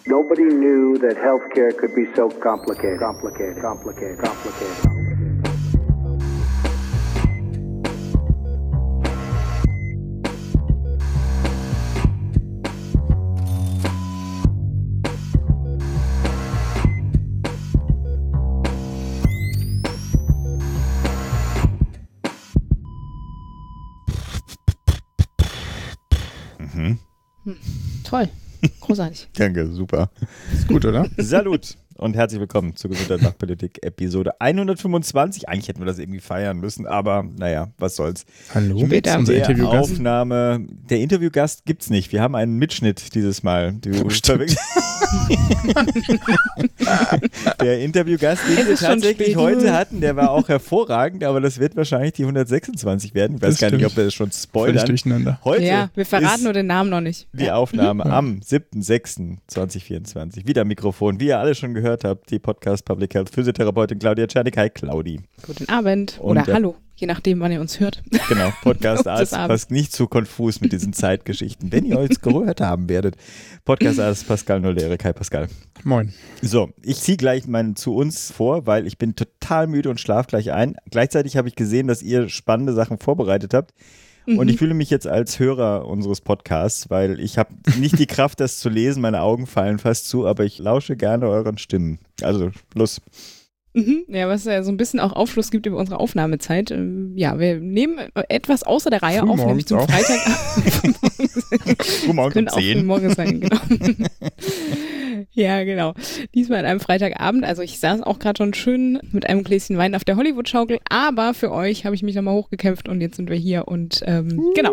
Nobody knew that healthcare could be so complicated. Toll. Großartig. Danke, super. Ist gut, oder? Salut und herzlich willkommen zur Gesundheit nach Politik Episode 125. Eigentlich hätten wir das irgendwie feiern müssen, aber naja, was soll's. Hallo, Später. unser Der Interviewgast. Aufnahme, der Interviewgast gibt's nicht. Wir haben einen Mitschnitt dieses Mal. Der Interviewgast, den wir ist schon tatsächlich spät. heute hatten, der war auch hervorragend, aber das wird wahrscheinlich die 126 werden. Ich weiß Das gar nicht, stimmt. ob wir das schon Völlig spoilern. durcheinander. Heute Ja, wir verraten ist nur den Namen noch nicht. die Aufnahme am 7.6.2024. Wieder Mikrofon, wie ihr alle schon gehört habt, die Podcast Public Health Physiotherapeutin Claudia Czernik. Hi Claudi. Guten Abend Und oder der- hallo, je nachdem, wann ihr uns hört. Genau, Podcast Das Arzt, Abend. passt nicht zu konfus mit diesen Zeitgeschichten. Wenn ihr euch gehört haben werdet, Podcast Arzt Pascal Noll-Erik. Hi Pascal. Moin. So, ich ziehe gleich meinen zu uns vor, weil ich bin total müde und schlafe gleich ein. Gleichzeitig habe ich gesehen, dass ihr spannende Sachen vorbereitet habt. Und ich fühle mich jetzt als Hörer unseres Podcasts, weil ich habe nicht die Kraft, das zu lesen. Meine Augen fallen fast zu, aber ich lausche gerne euren Stimmen. Also, los. Ja, was ja so ein bisschen auch Aufschluss gibt über unsere Aufnahmezeit. Ja, wir nehmen etwas außer der Reihe auf, nämlich zum Frühmorgens Freitag. Guten Morgen Können um auch 10. morgen sein, genau. Ja, genau. Diesmal an einem Freitagabend. Also ich saß auch gerade schon schön mit einem Gläschen Wein auf der Hollywood-Schaukel, aber für euch habe ich mich nochmal hochgekämpft und jetzt sind wir hier und genau.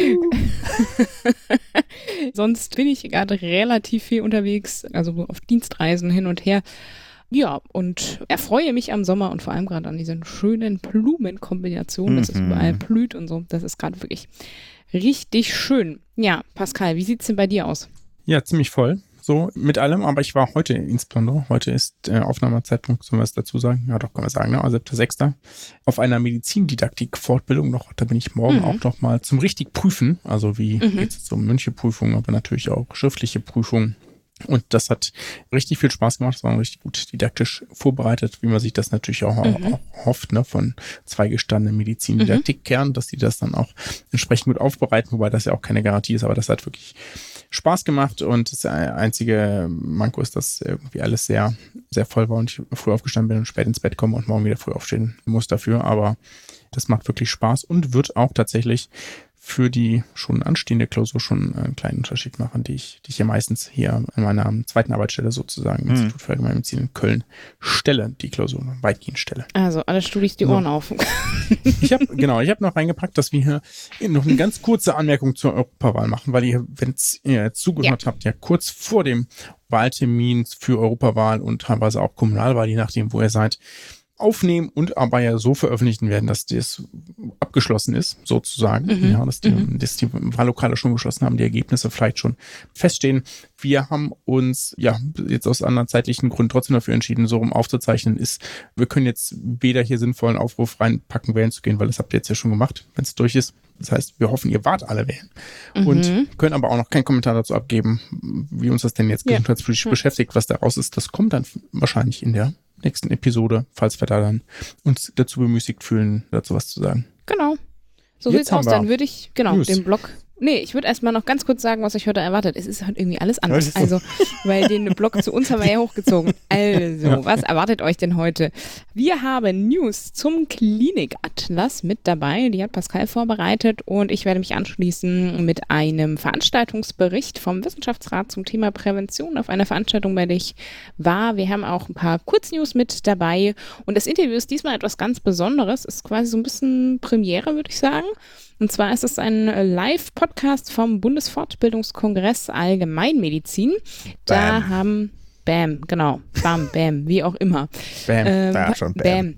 Sonst bin ich gerade relativ viel unterwegs, also auf Dienstreisen hin und her. Ja, und erfreue mich am Sommer und vor allem gerade an diesen schönen Blumenkombinationen, dass es überall blüht und so. Das ist gerade wirklich richtig schön. Ja, Pascal, wie sieht's denn bei dir aus? Ja, ziemlich voll. So mit allem, aber ich war heute insbesondere, heute ist Aufnahmezeitpunkt, sollen wir es dazu sagen? Ja, doch, können wir sagen, ne? 7.6. Auf einer Medizindidaktik-Fortbildung noch, da bin ich morgen auch noch mal zum richtig Prüfen, also wie geht's jetzt um mündliche Prüfungen, aber natürlich auch schriftliche Prüfungen. Und das hat richtig viel Spaß gemacht, es war richtig gut didaktisch vorbereitet, wie man sich das natürlich auch hofft, ne, von zwei gestandenen Medizindidaktikkernen, dass die das dann auch entsprechend gut aufbereiten, wobei das ja auch keine Garantie ist, aber das hat wirklich Spaß gemacht und das einzige Manko ist, dass irgendwie alles sehr, sehr voll war und ich früh aufgestanden bin und spät ins Bett komme und morgen wieder früh aufstehen muss dafür, aber das macht wirklich Spaß und wird auch tatsächlich für die schon anstehende Klausur schon einen kleinen Unterschied machen, die ich ja meistens hier an meiner zweiten Arbeitsstelle sozusagen im Institut für Allgemeinmedizin in Köln stelle, die Klausur weitgehend stelle. Also, alle Studis die Ohren auf. Ich habe noch reingepackt, dass wir hier noch eine ganz kurze Anmerkung zur Europawahl machen, weil ihr, wenn ihr jetzt zugehört habt, ja kurz vor dem Wahltermin für Europawahl und teilweise auch Kommunalwahl, je nachdem, wo ihr seid, aufnehmen und aber ja so veröffentlichen werden, dass das abgeschlossen ist, sozusagen. Ja, dass die Wahllokale schon geschlossen haben, die Ergebnisse vielleicht schon feststehen. Wir haben uns ja jetzt aus anderen zeitlichen Gründen trotzdem dafür entschieden, so rum aufzuzeichnen ist. Wir können jetzt weder hier sinnvollen Aufruf reinpacken, wählen zu gehen, weil das habt ihr jetzt ja schon gemacht, wenn es durch ist. Das heißt, wir hoffen, ihr wart alle wählen. Und können aber auch noch keinen Kommentar dazu abgeben, wie uns das denn jetzt gesundheitspolitisch beschäftigt. Was daraus ist, das kommt dann wahrscheinlich in der nächsten Episode, falls wir da dann uns dazu bemüßigt fühlen, dazu was zu sagen. Genau. So Jetzt sieht's aus. haben wir Dann würde ich, News. den Blog. Nee, ich würde erstmal noch ganz kurz sagen, was euch heute erwartet. Es ist halt irgendwie alles anders. Also, weil den Blog zu uns haben wir ja hochgezogen. Also, was erwartet euch denn heute? Wir haben News zum Klinikatlas mit dabei. Die hat Pascal vorbereitet und ich werde mich anschließen mit einem Veranstaltungsbericht vom Wissenschaftsrat zum Thema Prävention auf einer Veranstaltung, bei der ich war. Wir haben auch ein paar Kurznews mit dabei und das Interview ist diesmal etwas ganz Besonderes. Ist quasi so ein bisschen Premiere, würde ich sagen. Und zwar ist es ein Live-Podcast vom Bundesfortbildungskongress Allgemeinmedizin. Da haben Bam, genau. Bam, Bam, wie auch immer. Bam, da schon Bam.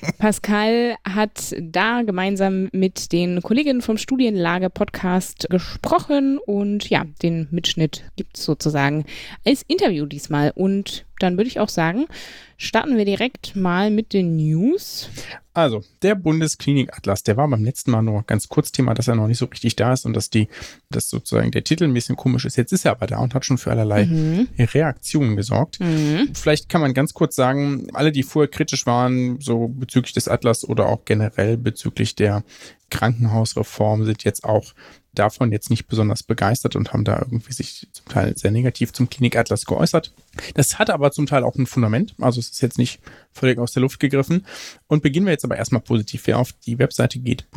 Pascal hat da gemeinsam mit den Kolleginnen vom Studienlage-Podcast gesprochen und ja, den Mitschnitt gibt es sozusagen als Interview diesmal. Und dann würde ich auch sagen, starten wir direkt mal mit den News. Also, der Bundesklinik-Atlas, der war beim letzten Mal nur ganz kurz Thema, dass er noch nicht so richtig da ist und dass sozusagen der Titel ein bisschen komisch ist. Jetzt ist er aber da und hat schon für allerlei Reaktionen gesorgt. Vielleicht kann man ganz kurz sagen, alle, die vorher kritisch waren, so bezüglich des Atlas oder auch generell bezüglich der Krankenhausreform, sind jetzt auch davon jetzt nicht besonders begeistert und haben da irgendwie sich zum Teil sehr negativ zum Klinik-Atlas geäußert. Das hat aber zum Teil auch ein Fundament, also es ist jetzt nicht völlig aus der Luft gegriffen. Und beginnen wir jetzt aber erstmal positiv. Wer auf die Webseite geht,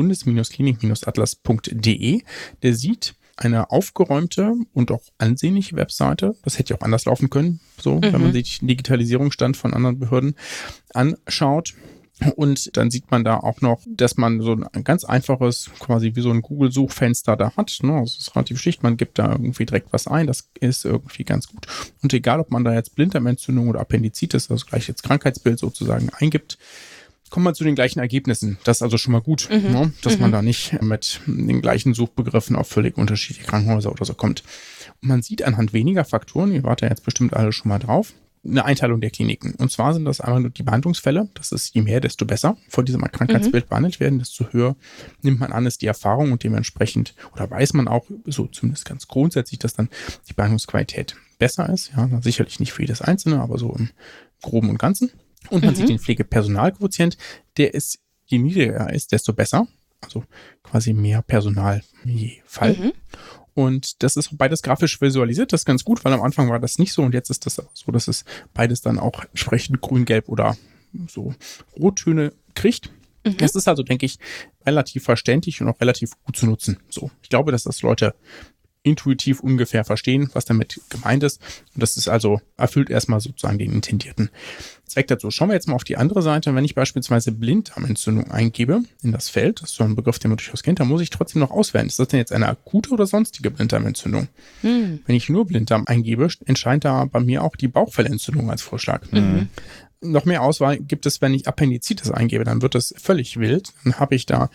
bundes-klinik-atlas.de, der sieht eine aufgeräumte und auch ansehnliche Webseite. Das hätte ja auch anders laufen können, so, wenn man sich den Digitalisierungsstand von anderen Behörden anschaut. Und dann sieht man da auch noch, dass man so ein ganz einfaches, quasi wie so ein Google-Suchfenster da hat. Ne? Das ist relativ schlicht, man gibt da irgendwie direkt was ein, das ist irgendwie ganz gut. Und egal, ob man da jetzt Blinddarmentzündung oder Appendizitis, also gleich jetzt Krankheitsbild sozusagen eingibt, kommt man zu den gleichen Ergebnissen. Das ist also schon mal gut, ne? Dass man da nicht mit den gleichen Suchbegriffen auf völlig unterschiedliche Krankenhäuser oder so kommt. Und man sieht anhand weniger Faktoren, ihr wart ja jetzt bestimmt alle schon mal drauf, eine Einteilung der Kliniken. Und zwar sind das einmal nur die Behandlungsfälle. Das ist je mehr, desto besser von diesem Krankheitsbild behandelt werden, desto höher nimmt man an, ist die Erfahrung und dementsprechend, oder weiß man auch, so zumindest ganz grundsätzlich, dass dann die Behandlungsqualität besser ist. Ja, sicherlich nicht für jedes Einzelne, aber so im Groben und Ganzen. Und man sieht den Pflegepersonalquotient, der ist, je niedriger er ist, desto besser. Also quasi mehr Personal je Fall. Und das ist beides grafisch visualisiert, das ist ganz gut, weil am Anfang war das nicht so und jetzt ist das so, dass es beides dann auch entsprechend grün, gelb oder so Rottöne kriegt. Das ist also, denke ich, relativ verständlich und auch relativ gut zu nutzen. So, ich glaube, dass das Leute intuitiv ungefähr verstehen, was damit gemeint ist. Und das ist also, erfüllt erstmal sozusagen den intendierten Zweck dazu. Schauen wir jetzt mal auf die andere Seite. Wenn ich beispielsweise Blinddarmentzündung eingebe in das Feld, das ist so ein Begriff, den man durchaus kennt, dann muss ich trotzdem noch auswählen. Ist das denn jetzt eine akute oder sonstige Blinddarmentzündung? Wenn ich nur Blinddarm eingebe, entscheidet da bei mir auch die Bauchfellentzündung als Vorschlag. Noch mehr Auswahl gibt es, wenn ich Appendizitis eingebe, dann wird das völlig wild. Dann habe ich da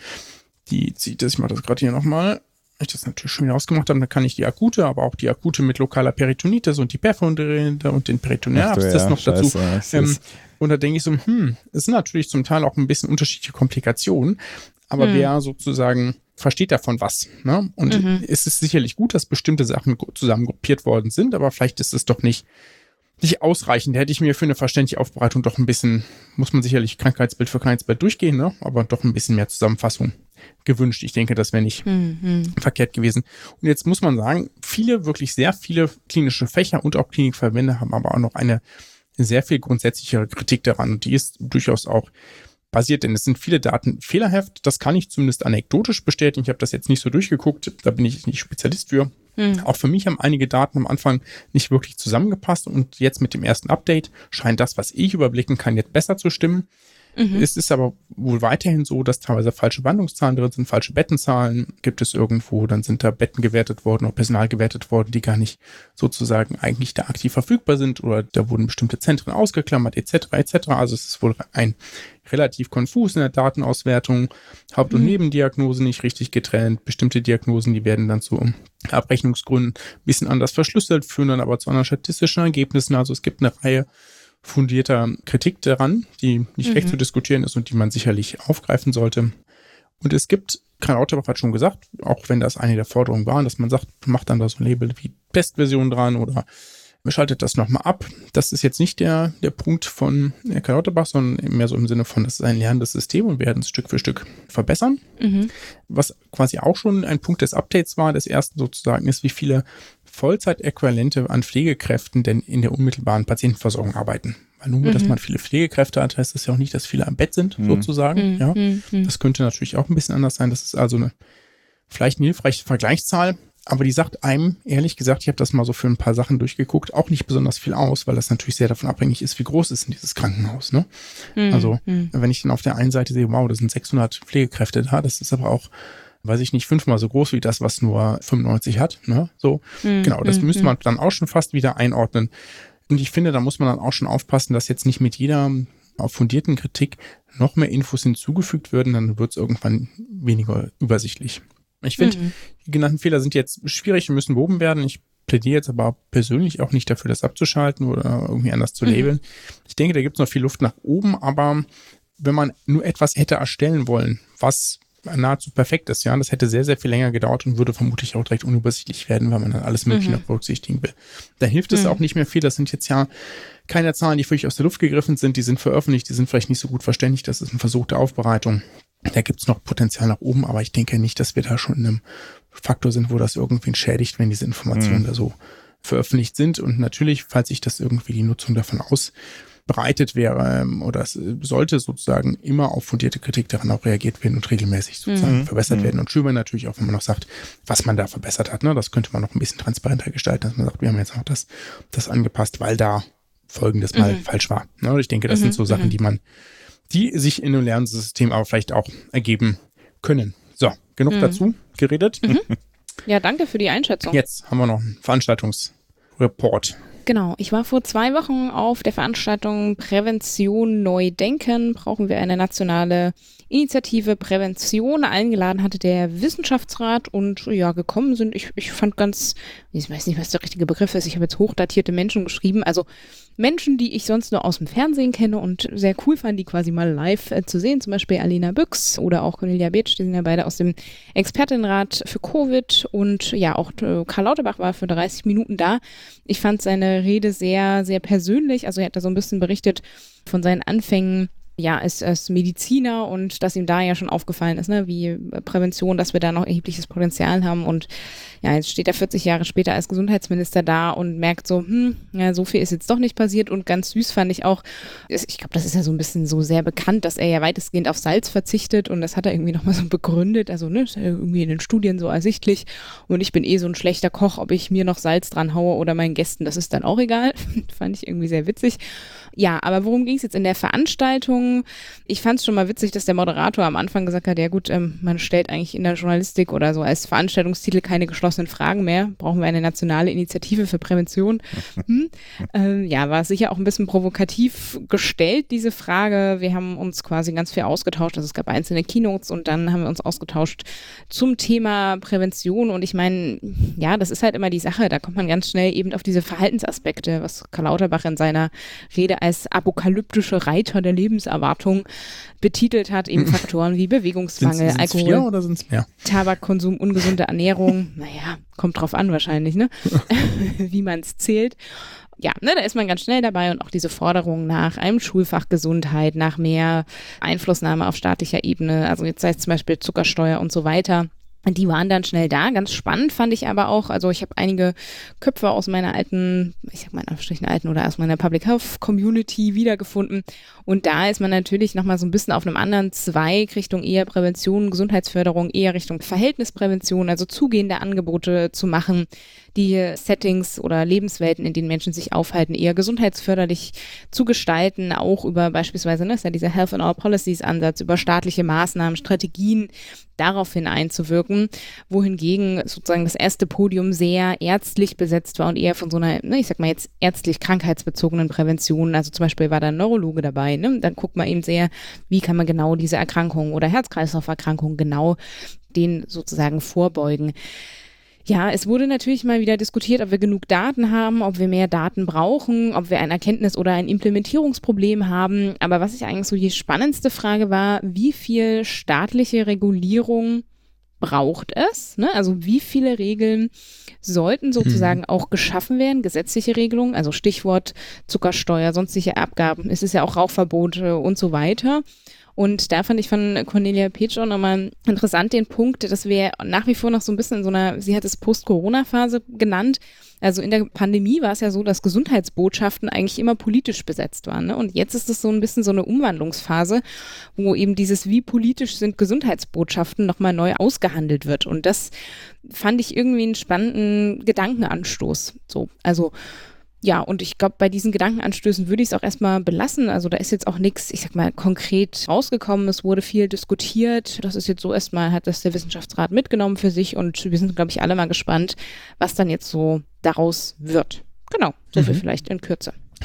ich mache das gerade hier nochmal, ich das natürlich schon wieder ausgemacht habe, dann kann ich die akute, aber auch die akute mit lokaler Peritonitis und die Perforderinde und den Peritonealabszess noch dazu. Und da denke ich so, es sind natürlich zum Teil auch ein bisschen unterschiedliche Komplikationen, aber wer sozusagen versteht davon was, ne? Und es ist sicherlich gut, dass bestimmte Sachen zusammen gruppiert worden sind, aber vielleicht ist es doch nicht ausreichend. Da hätte ich mir für eine verständliche Aufbereitung doch ein bisschen, muss man sicherlich Krankheitsbild für Krankheitsbild durchgehen, ne? Aber doch ein bisschen mehr Zusammenfassung gewünscht. Ich denke, das wäre nicht verkehrt gewesen. Und jetzt muss man sagen, wirklich sehr viele klinische Fächer und auch Klinikverbände haben aber auch noch eine sehr viel grundsätzlichere Kritik daran. Und die ist durchaus auch basiert, denn es sind viele Daten fehlerhaft. Das kann ich zumindest anekdotisch bestätigen. Ich habe das jetzt nicht so durchgeguckt, da bin ich nicht Spezialist für. Auch für mich haben einige Daten am Anfang nicht wirklich zusammengepasst und jetzt mit dem ersten Update scheint das, was ich überblicken kann, jetzt besser zu stimmen. Es ist aber wohl weiterhin so, dass teilweise falsche Behandlungszahlen drin sind, falsche Bettenzahlen gibt es irgendwo, dann sind da Betten gewertet worden oder Personal gewertet worden, die gar nicht sozusagen eigentlich da aktiv verfügbar sind oder da wurden bestimmte Zentren ausgeklammert etc. etc. Also es ist wohl ein relativ konfus in der Datenauswertung, Haupt- und Nebendiagnosen nicht richtig getrennt, bestimmte Diagnosen, die werden dann zu Abrechnungsgründen ein bisschen anders verschlüsselt, führen dann aber zu anderen statistischen Ergebnissen, also es gibt eine Reihe fundierter Kritik daran, die nicht recht zu diskutieren ist und die man sicherlich aufgreifen sollte. Und es gibt, Karl Lauterbach hat schon gesagt, auch wenn das eine der Forderungen war, dass man sagt, macht dann da so ein Label wie Testversion dran oder schaltet das nochmal ab. Das ist jetzt nicht der Punkt von Karl Lauterbach, sondern mehr so im Sinne von, das ist ein lernendes System und wir werden es Stück für Stück verbessern. Was quasi auch schon ein Punkt des Updates war, des ersten sozusagen, ist, wie viele Vollzeitäquivalente an Pflegekräften denn in der unmittelbaren Patientenversorgung arbeiten. Weil nur, dass man viele Pflegekräfte hat, heißt das ja auch nicht, dass viele am Bett sind, sozusagen. Ja, das könnte natürlich auch ein bisschen anders sein. Das ist also vielleicht eine hilfreiche Vergleichszahl, aber die sagt einem, ehrlich gesagt, ich habe das mal so für ein paar Sachen durchgeguckt, auch nicht besonders viel aus, weil das natürlich sehr davon abhängig ist, wie groß ist denn dieses Krankenhaus. Ne? Also wenn ich dann auf der einen Seite sehe, wow, das sind 600 Pflegekräfte da, das ist aber auch, weiß ich nicht, 5-mal so groß wie das, was nur 95 hat. Ne? So, genau, das müsste man dann auch schon fast wieder einordnen. Und ich finde, da muss man dann auch schon aufpassen, dass jetzt nicht mit jeder fundierten Kritik noch mehr Infos hinzugefügt werden, dann wird es irgendwann weniger übersichtlich. Ich finde, die genannten Fehler sind jetzt schwierig und müssen behoben werden. Ich plädiere jetzt aber persönlich auch nicht dafür, das abzuschalten oder irgendwie anders zu labeln. Ich denke, da gibt es noch viel Luft nach oben, aber wenn man nur etwas hätte erstellen wollen, was nahezu perfekt ist, ja, das hätte sehr, sehr viel länger gedauert und würde vermutlich auch direkt unübersichtlich werden, weil man dann alles Mögliche noch berücksichtigen will. Da hilft es auch nicht mehr viel. Das sind jetzt ja keine Zahlen, die völlig aus der Luft gegriffen sind. Die sind veröffentlicht, die sind vielleicht nicht so gut verständlich. Das ist ein Versuch der Aufbereitung. Da gibt es noch Potenzial nach oben, aber ich denke nicht, dass wir da schon in einem Faktor sind, wo das irgendwen schädigt, wenn diese Informationen da so veröffentlicht sind. Und natürlich, falls sich das irgendwie die Nutzung davon ausbreitet wäre oder es sollte sozusagen immer auf fundierte Kritik daran auch reagiert werden und regelmäßig sozusagen verbessert werden. Und schön wäre natürlich auch, wenn man noch sagt, was man da verbessert hat. Ne? Das könnte man noch ein bisschen transparenter gestalten, dass man sagt, wir haben jetzt auch das angepasst, weil da Folgendes mal falsch war. Ne? Und ich denke, das sind so Sachen, die sich in einem Lernsystem aber vielleicht auch ergeben können. So, genug dazu geredet. Ja, danke für die Einschätzung. Jetzt haben wir noch einen Veranstaltungsreport. Genau, ich war vor 2 Wochen auf der Veranstaltung Prävention neu denken. Brauchen wir eine nationale Initiative Prävention. Eingeladen hatte der Wissenschaftsrat und ja, gekommen sind, ich fand ganz, ich weiß nicht, was der richtige Begriff ist, ich habe jetzt hochdatierte Menschen geschrieben, also Menschen, die ich sonst nur aus dem Fernsehen kenne und sehr cool fand, die quasi mal live zu sehen, zum Beispiel Alina Büchs oder auch Cornelia Beetsch, die sind ja beide aus dem Expertinnenrat für Covid und ja, auch Karl Lauterbach war für 30 Minuten da. Ich fand seine Rede sehr, sehr persönlich, also er hat da so ein bisschen berichtet von seinen Anfängen, ja, als Mediziner und dass ihm da ja schon aufgefallen ist, ne, wie Prävention, dass wir da noch erhebliches Potenzial haben und ja, jetzt steht er 40 Jahre später als Gesundheitsminister da und merkt so, ja, so viel ist jetzt doch nicht passiert und ganz süß fand ich auch, ich glaube, das ist ja so ein bisschen so sehr bekannt, dass er ja weitestgehend auf Salz verzichtet und das hat er irgendwie nochmal so begründet, also ne, ist ja irgendwie in den Studien so ersichtlich und ich bin so ein schlechter Koch, ob ich mir noch Salz dran haue oder meinen Gästen, das ist dann auch egal, fand ich irgendwie sehr witzig. Ja, aber worum ging es jetzt in der Veranstaltung? Ich fand es schon mal witzig, dass der Moderator am Anfang gesagt hat, ja gut, man stellt eigentlich in der Journalistik oder so als Veranstaltungstitel keine geschlossenen Fragen mehr. Brauchen wir eine nationale Initiative für Prävention? Ja, war sicher auch ein bisschen provokativ gestellt, diese Frage. Wir haben uns quasi ganz viel ausgetauscht. Also es gab einzelne Keynotes und dann haben wir uns ausgetauscht zum Thema Prävention. Und ich meine, ja, das ist halt immer die Sache. Da kommt man ganz schnell eben auf diese Verhaltensaspekte, was Karl Lauterbach in seiner Rede als apokalyptische Reiter der Lebenserwartung betitelt hat, eben Faktoren wie Bewegungsmangel, Sind's Alkohol, 4 oder sind's mehr? Tabakkonsum, ungesunde Ernährung, naja, kommt drauf an wahrscheinlich, ne? Wie man es zählt. Ja, ne, da ist man ganz schnell dabei und auch diese Forderung nach einem Schulfach Gesundheit, nach mehr Einflussnahme auf staatlicher Ebene, also jetzt sei es zum Beispiel Zuckersteuer und so weiter. Die waren dann schnell da. Ganz spannend fand ich aber auch, also ich habe einige Köpfe aus meiner alten, ich sag mal in Anführungsstrichen alten oder aus meiner Public Health Community wiedergefunden. Und da ist man natürlich nochmal so ein bisschen auf einem anderen Zweig Richtung eher Prävention, Gesundheitsförderung, eher Richtung Verhältnisprävention, also zugehende Angebote zu machen, die Settings oder Lebenswelten, in denen Menschen sich aufhalten, eher gesundheitsförderlich zu gestalten, auch über beispielsweise, ne, ist ja dieser Health and All Policies Ansatz, über staatliche Maßnahmen, Strategien, daraufhin einzuwirken, wohingegen sozusagen das erste Podium sehr ärztlich besetzt war und eher von so einer, ne, ich sag mal jetzt ärztlich krankheitsbezogenen Prävention, also zum Beispiel war da ein Neurologe dabei, ne, dann guckt man eben sehr, wie kann man genau diese Erkrankungen oder Herz-Kreislauf-Erkrankungen genau denen sozusagen vorbeugen. Ja, es wurde natürlich mal wieder diskutiert, ob wir genug Daten haben, ob wir mehr Daten brauchen, ob wir ein Erkenntnis- oder ein Implementierungsproblem haben. Aber was ich eigentlich so die spannendste Frage war, wie viel staatliche Regulierung braucht es? Ne? Also wie viele Regeln sollten sozusagen auch geschaffen werden, gesetzliche Regelungen, also Stichwort Zuckersteuer, sonstige Abgaben, es ist ja auch Rauchverbote und so weiter. Und da fand ich von Cornelia Beetsch auch nochmal interessant den Punkt, dass wir nach wie vor noch so ein bisschen in so einer, sie hat es Post-Corona-Phase genannt, also in der Pandemie war es ja so, dass Gesundheitsbotschaften eigentlich immer politisch besetzt waren. Ne? Und jetzt ist es so ein bisschen so eine Umwandlungsphase, wo eben dieses, wie politisch sind Gesundheitsbotschaften, nochmal neu ausgehandelt wird. Und das fand ich irgendwie einen spannenden Gedankenanstoß. So, also ja, und ich glaube, bei diesen Gedankenanstößen würde ich es auch erstmal belassen. Also da ist jetzt auch nichts, ich sag mal, konkret rausgekommen. Es wurde viel diskutiert. Das ist jetzt so erstmal, hat das der Wissenschaftsrat mitgenommen für sich und wir sind, glaube ich, alle mal gespannt, was dann jetzt so daraus wird. Genau, so viel vielleicht in Kürze.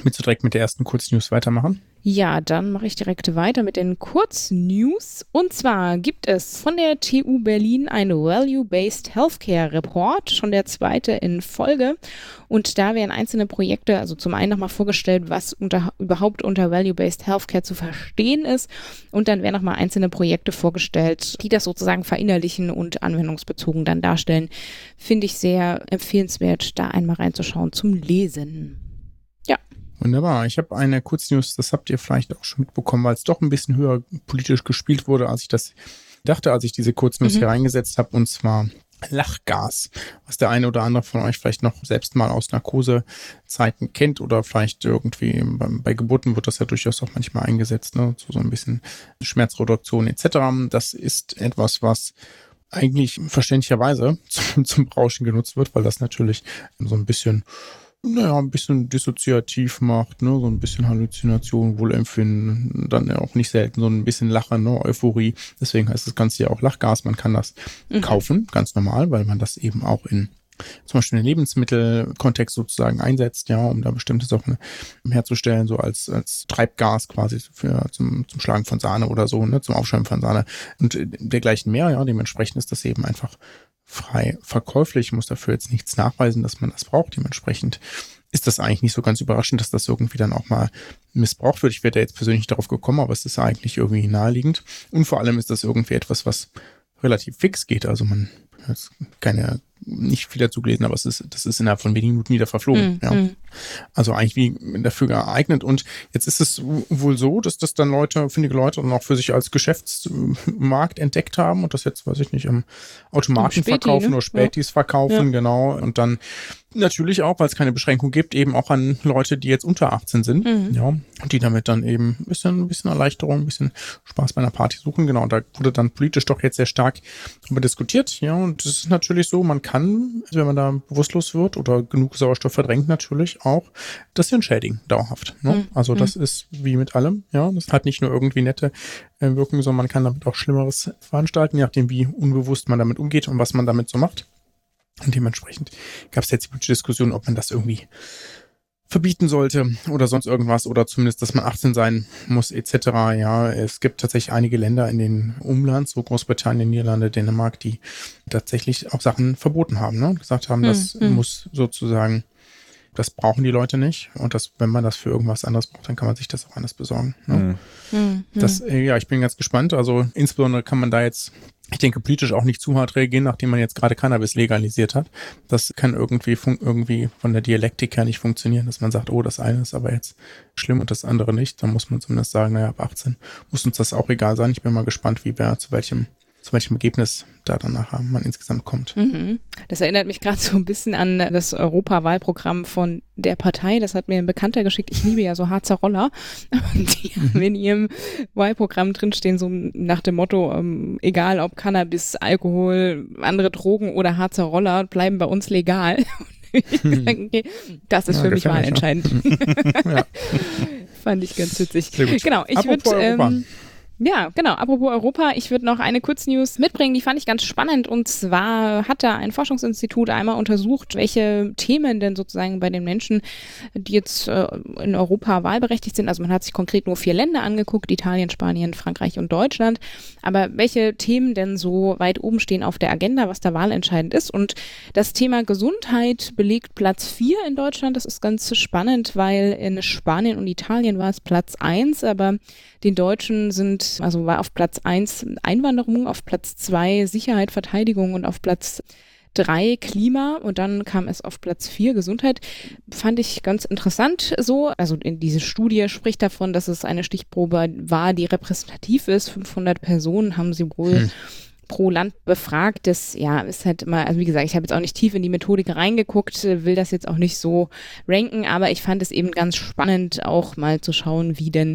Willst du direkt mit der ersten Kurznews weitermachen? Ja, dann mache ich direkt weiter mit den Kurznews. Und zwar gibt es von der TU Berlin ein Value-Based Healthcare Report, schon der zweite in Folge. Und da werden einzelne Projekte, also zum einen nochmal vorgestellt, was überhaupt unter Value-Based Healthcare zu verstehen ist. Und dann werden nochmal einzelne Projekte vorgestellt, die das sozusagen verinnerlichen und anwendungsbezogen dann darstellen. Finde ich sehr empfehlenswert, da einmal reinzuschauen zum Lesen. Ja. Wunderbar. Ich habe eine Kurznews, das habt ihr vielleicht auch schon mitbekommen, weil es doch ein bisschen höher politisch gespielt wurde, als ich das dachte, als ich diese Kurznews hier reingesetzt habe, und zwar Lachgas, was der eine oder andere von euch vielleicht noch selbst mal aus Narkosezeiten kennt oder vielleicht irgendwie bei Geburten wird das ja durchaus auch manchmal eingesetzt, ne? So ein bisschen Schmerzreduktion etc. Das ist etwas, was eigentlich verständlicherweise zum Rauschen genutzt wird, weil das natürlich so ein bisschen dissoziativ macht, ne, so ein bisschen Halluzination, Wohlempfinden, dann auch nicht selten so ein bisschen Lachen, ne, Euphorie. Deswegen heißt das Ganze ja auch Lachgas. Man kann das kaufen, ganz normal, weil man das eben auch in zum Beispiel in Lebensmittelkontext sozusagen einsetzt, ja, um da bestimmte Sachen herzustellen, so als Treibgas quasi zum Schlagen von Sahne oder so, ne, zum Aufschäumen von Sahne und dergleichen mehr, ja, dementsprechend ist das eben einfach frei verkäuflich. Ich muss dafür jetzt nichts nachweisen, dass man das braucht. Dementsprechend ist das eigentlich nicht so ganz überraschend, dass das irgendwie dann auch mal missbraucht wird. Ich wäre da jetzt persönlich nicht darauf gekommen, aber es ist eigentlich irgendwie naheliegend. Und vor allem ist das irgendwie etwas, was relativ fix geht. Also man hat nicht viel dazu gelesen, aber das ist innerhalb von wenigen Minuten wieder verflogen. Also eigentlich wie dafür geeignet. Und jetzt ist es wohl so, dass das dann findige Leute dann auch für sich als Geschäftsmarkt entdeckt haben und das jetzt, weiß ich nicht, im Automaten verkaufen oder Spätis verkaufen, genau. Und dann natürlich auch, weil es keine Beschränkung gibt, eben auch an Leute, die jetzt unter 18 sind, ja, und die damit dann eben ein bisschen Erleichterung, ein bisschen Spaß bei einer Party suchen, genau. Und da wurde dann politisch doch jetzt sehr stark darüber diskutiert, ja, und es ist natürlich so, man kann, wenn man da bewusstlos wird oder genug Sauerstoff verdrängt, natürlich auch das entschädigen, dauerhaft, ne? Also das ist wie mit allem, ja, das hat nicht nur irgendwie nette Wirkung, sondern man kann damit auch Schlimmeres veranstalten, je nachdem, wie unbewusst man damit umgeht und was man damit so macht. Und dementsprechend gab es jetzt die Diskussion, ob man das irgendwie verbieten sollte oder sonst irgendwas oder zumindest, dass man 18 sein muss etc. Ja, es gibt tatsächlich einige Länder in den Umland, so Großbritannien, Niederlande, Dänemark, die tatsächlich auch Sachen verboten haben, ne? Und gesagt haben, das muss sozusagen, das brauchen die Leute nicht und wenn man das für irgendwas anderes braucht, dann kann man sich das auch anders besorgen. Ne? Ich bin ganz gespannt. Also insbesondere kann man da jetzt, ich denke, politisch auch nicht zu hart reagieren, nachdem man jetzt gerade Cannabis legalisiert hat. Das kann irgendwie von der Dialektik her nicht funktionieren, dass man sagt, oh, das eine ist aber jetzt schlimm und das andere nicht. Dann muss man zumindest sagen, naja, ab 18 muss uns das auch egal sein. Ich bin mal gespannt, zu welchem Ergebnis da dann nachher man insgesamt kommt. Das erinnert mich gerade so ein bisschen an das Europawahlprogramm von der Partei. Das hat mir ein Bekannter geschickt. Ich liebe ja so Harzer Roller. Und die haben in ihrem Wahlprogramm drinstehen, so nach dem Motto, egal ob Cannabis, Alkohol, andere Drogen oder Harzer Roller, bleiben bei uns legal. Okay, das ist für mich wahlentscheidend. Ja. Fand ich ganz witzig. Genau, ich würde... Ja, genau. Apropos Europa, ich würde noch eine Kurznews mitbringen, die fand ich ganz spannend. Und zwar hat da ein Forschungsinstitut einmal untersucht, welche Themen denn sozusagen bei den Menschen, die jetzt in Europa wahlberechtigt sind, also man hat sich konkret nur 4 Länder angeguckt, Italien, Spanien, Frankreich und Deutschland, aber welche Themen denn so weit oben stehen auf der Agenda, was da wahlentscheidend ist. Und das Thema Gesundheit belegt Platz 4 in Deutschland. Das ist ganz spannend, weil in Spanien und Italien war es Platz 1, aber den Deutschen war auf Platz 1 Einwanderung, auf Platz 2 Sicherheit, Verteidigung und auf Platz 3 Klima und dann kam es auf Platz 4 Gesundheit. Fand ich ganz interessant so. Also diese Studie spricht davon, dass es eine Stichprobe war, die repräsentativ ist. 500 Personen haben sie wohl pro Land befragt. Das ist halt immer, also wie gesagt, ich habe jetzt auch nicht tief in die Methodik reingeguckt, will das jetzt auch nicht so ranken, aber ich fand es eben ganz spannend, auch mal zu schauen,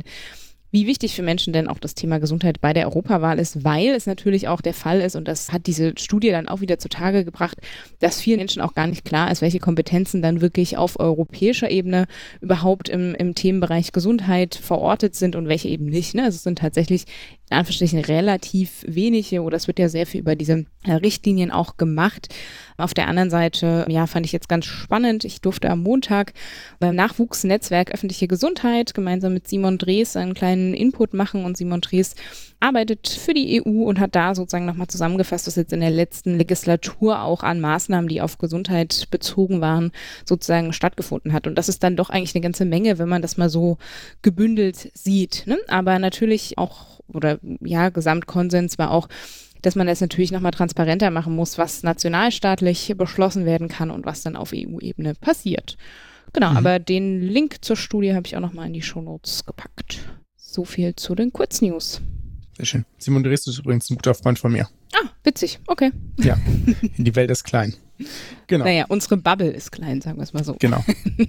wie wichtig für Menschen denn auch das Thema Gesundheit bei der Europawahl ist, weil es natürlich auch der Fall ist, und das hat diese Studie dann auch wieder zutage gebracht, dass vielen Menschen auch gar nicht klar ist, welche Kompetenzen dann wirklich auf europäischer Ebene überhaupt im Themenbereich Gesundheit verortet sind und welche eben nicht. Ne? Also es sind tatsächlich in Anführungsstrichen relativ wenige, oder es wird ja sehr viel über diese Richtlinien auch gemacht. Auf der anderen Seite, ja, fand ich jetzt ganz spannend. Ich durfte am Montag beim Nachwuchsnetzwerk Öffentliche Gesundheit gemeinsam mit Simon Drees einen kleinen Input machen, und Simon Drees arbeitet für die EU und hat da sozusagen nochmal zusammengefasst, was jetzt in der letzten Legislatur auch an Maßnahmen, die auf Gesundheit bezogen waren, sozusagen stattgefunden hat. Und das ist dann doch eigentlich eine ganze Menge, wenn man das mal so gebündelt sieht, ne? Aber natürlich auch, oder ja, Gesamtkonsens war auch, dass man das natürlich nochmal transparenter machen muss, was nationalstaatlich beschlossen werden kann und was dann auf EU-Ebene passiert. Genau, aber den Link zur Studie habe ich auch nochmal in die Shownotes gepackt. So viel zu den Kurznews. Sehr schön. Simon Drees ist übrigens ein guter Freund von mir. Ah, witzig, okay. Ja, die Welt ist klein. Genau. Naja, unsere Bubble ist klein, sagen wir es mal so. Genau.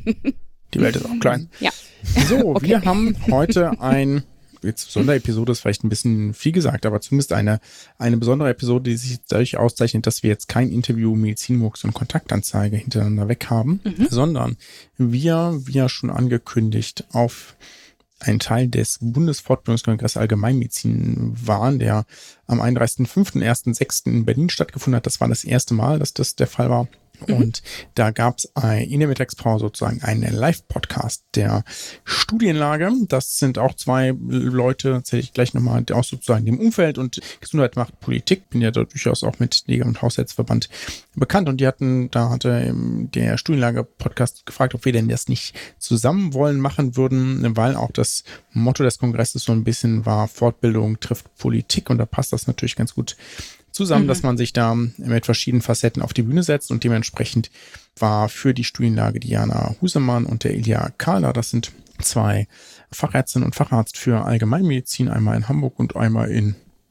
Die Welt ist auch klein. Ja. So, Okay. Wir haben heute jetzt Sonderepisode ist vielleicht ein bisschen viel gesagt, aber zumindest eine besondere Episode, die sich dadurch auszeichnet, dass wir jetzt kein Interview, Medizinmurks und Kontaktanzeige hintereinander weg haben, sondern wir, wie ja schon angekündigt, auf einen Teil des Bundesfortbildungskongresses Allgemeinmedizin waren, der am 31.05.01.06. in Berlin stattgefunden hat. Das war das erste Mal, dass das der Fall war. Und da gab es in der Mittagspause sozusagen einen Live-Podcast der Studienlage. Das sind auch zwei Leute, erzähle ich gleich nochmal, aus sozusagen dem Umfeld, und Gesundheit macht Politik. Bin ja da durchaus auch mit Liga- und Haushaltsverband bekannt, und da hatte der Studienlage-Podcast gefragt, ob wir denn das nicht zusammen machen würden, weil auch das Motto des Kongresses so ein bisschen war, Fortbildung trifft Politik, und da passt das natürlich ganz gut zusammen, dass man sich da mit verschiedenen Facetten auf die Bühne setzt, und dementsprechend war für die Studienlage Diana Husemann und der Ilja Kahler, das sind zwei Fachärztinnen und Facharzt für Allgemeinmedizin, einmal in Hamburg und einmal in,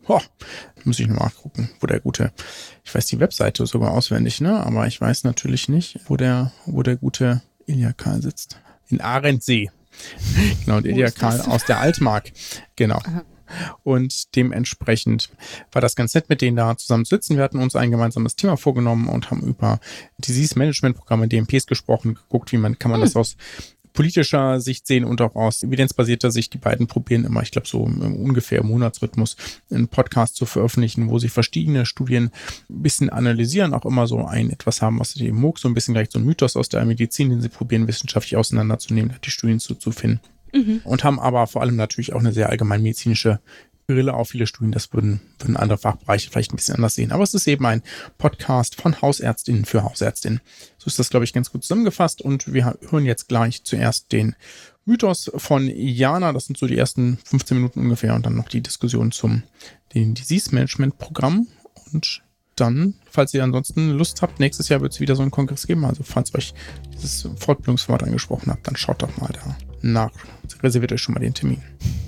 muss ich noch mal gucken, wo der gute, ich weiß die Webseite sogar auswendig, ne, aber ich weiß natürlich nicht, wo der gute Ilja Kahl sitzt. In Arendsee. Genau, und Ilja Kahl aus der Altmark. Genau. Aha. Und dementsprechend war das ganz nett, mit denen da zusammen zu sitzen. Wir hatten uns ein gemeinsames Thema vorgenommen und haben über Disease-Management-Programme, DMPs gesprochen, geguckt, kann man das aus politischer Sicht sehen und auch aus evidenzbasierter Sicht. Die beiden probieren immer, ich glaube so ungefähr im Monatsrhythmus, einen Podcast zu veröffentlichen, wo sie verschiedene Studien ein bisschen analysieren, auch immer so etwas haben, was die MOOC so ein bisschen gleich so ein Mythos aus der Medizin, den sie probieren wissenschaftlich auseinanderzunehmen, die Studien zu finden. Und haben aber vor allem natürlich auch eine sehr allgemeinmedizinische Brille auf viele Studien. Das würden andere Fachbereiche vielleicht ein bisschen anders sehen. Aber es ist eben ein Podcast von Hausärztinnen für Hausärztinnen. So ist das, glaube ich, ganz gut zusammengefasst. Und wir hören jetzt gleich zuerst den Mythos von Jana. Das sind so die ersten 15 Minuten ungefähr. Und dann noch die Diskussion zum den Disease-Management-Programm. Und dann, falls ihr ansonsten Lust habt, nächstes Jahr wird es wieder so einen Kongress geben. Also falls euch dieses Fortbildungsformat angesprochen habt, dann schaut doch mal da nach. Reserviert euch schon mal den Termin.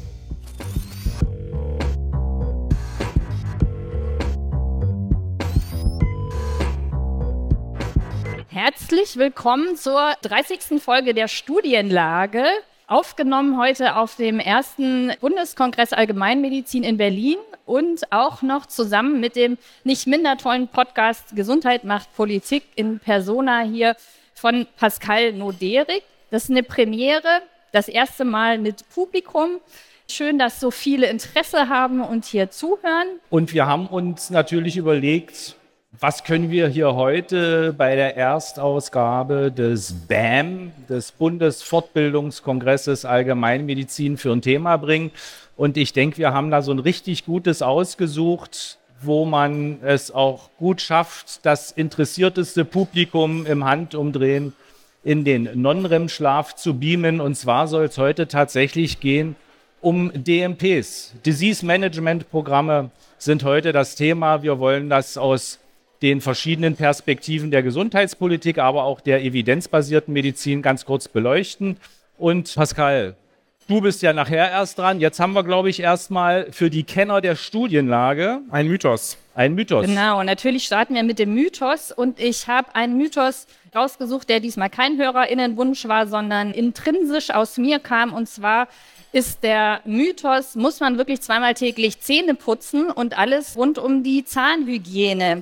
Herzlich willkommen zur 30. Folge der Studienlage. Aufgenommen heute auf dem ersten Bundeskongress Allgemeinmedizin in Berlin und auch noch zusammen mit dem nicht minder tollen Podcast Gesundheit macht Politik in Persona hier von Pascal Noderik. Das ist eine Premiere, das erste Mal mit Publikum. Schön, dass so viele Interesse haben und hier zuhören. Und wir haben uns natürlich überlegt, was können wir hier heute bei der Erstausgabe des BAM, des Bundesfortbildungskongresses Allgemeinmedizin, für ein Thema bringen. Und ich denke, wir haben da so ein richtig gutes ausgesucht, wo man es auch gut schafft, das interessierteste Publikum im Handumdrehen in den Non-REM-Schlaf zu beamen. Und zwar soll es heute tatsächlich gehen um DMPs. Disease-Management-Programme sind heute das Thema. Wir wollen das aus den verschiedenen Perspektiven der Gesundheitspolitik, aber auch der evidenzbasierten Medizin ganz kurz beleuchten. Und Pascal, du bist ja nachher erst dran. Jetzt haben wir, glaube ich, erstmal für die Kenner der Studienlage ein Mythos. Ein Mythos. Genau, natürlich starten wir mit dem Mythos. Und ich habe einen Mythos rausgesucht, der diesmal kein HörerInnenwunsch war, sondern intrinsisch aus mir kam. Und zwar ist der Mythos, muss man wirklich zweimal täglich Zähne putzen und alles rund um die Zahnhygiene.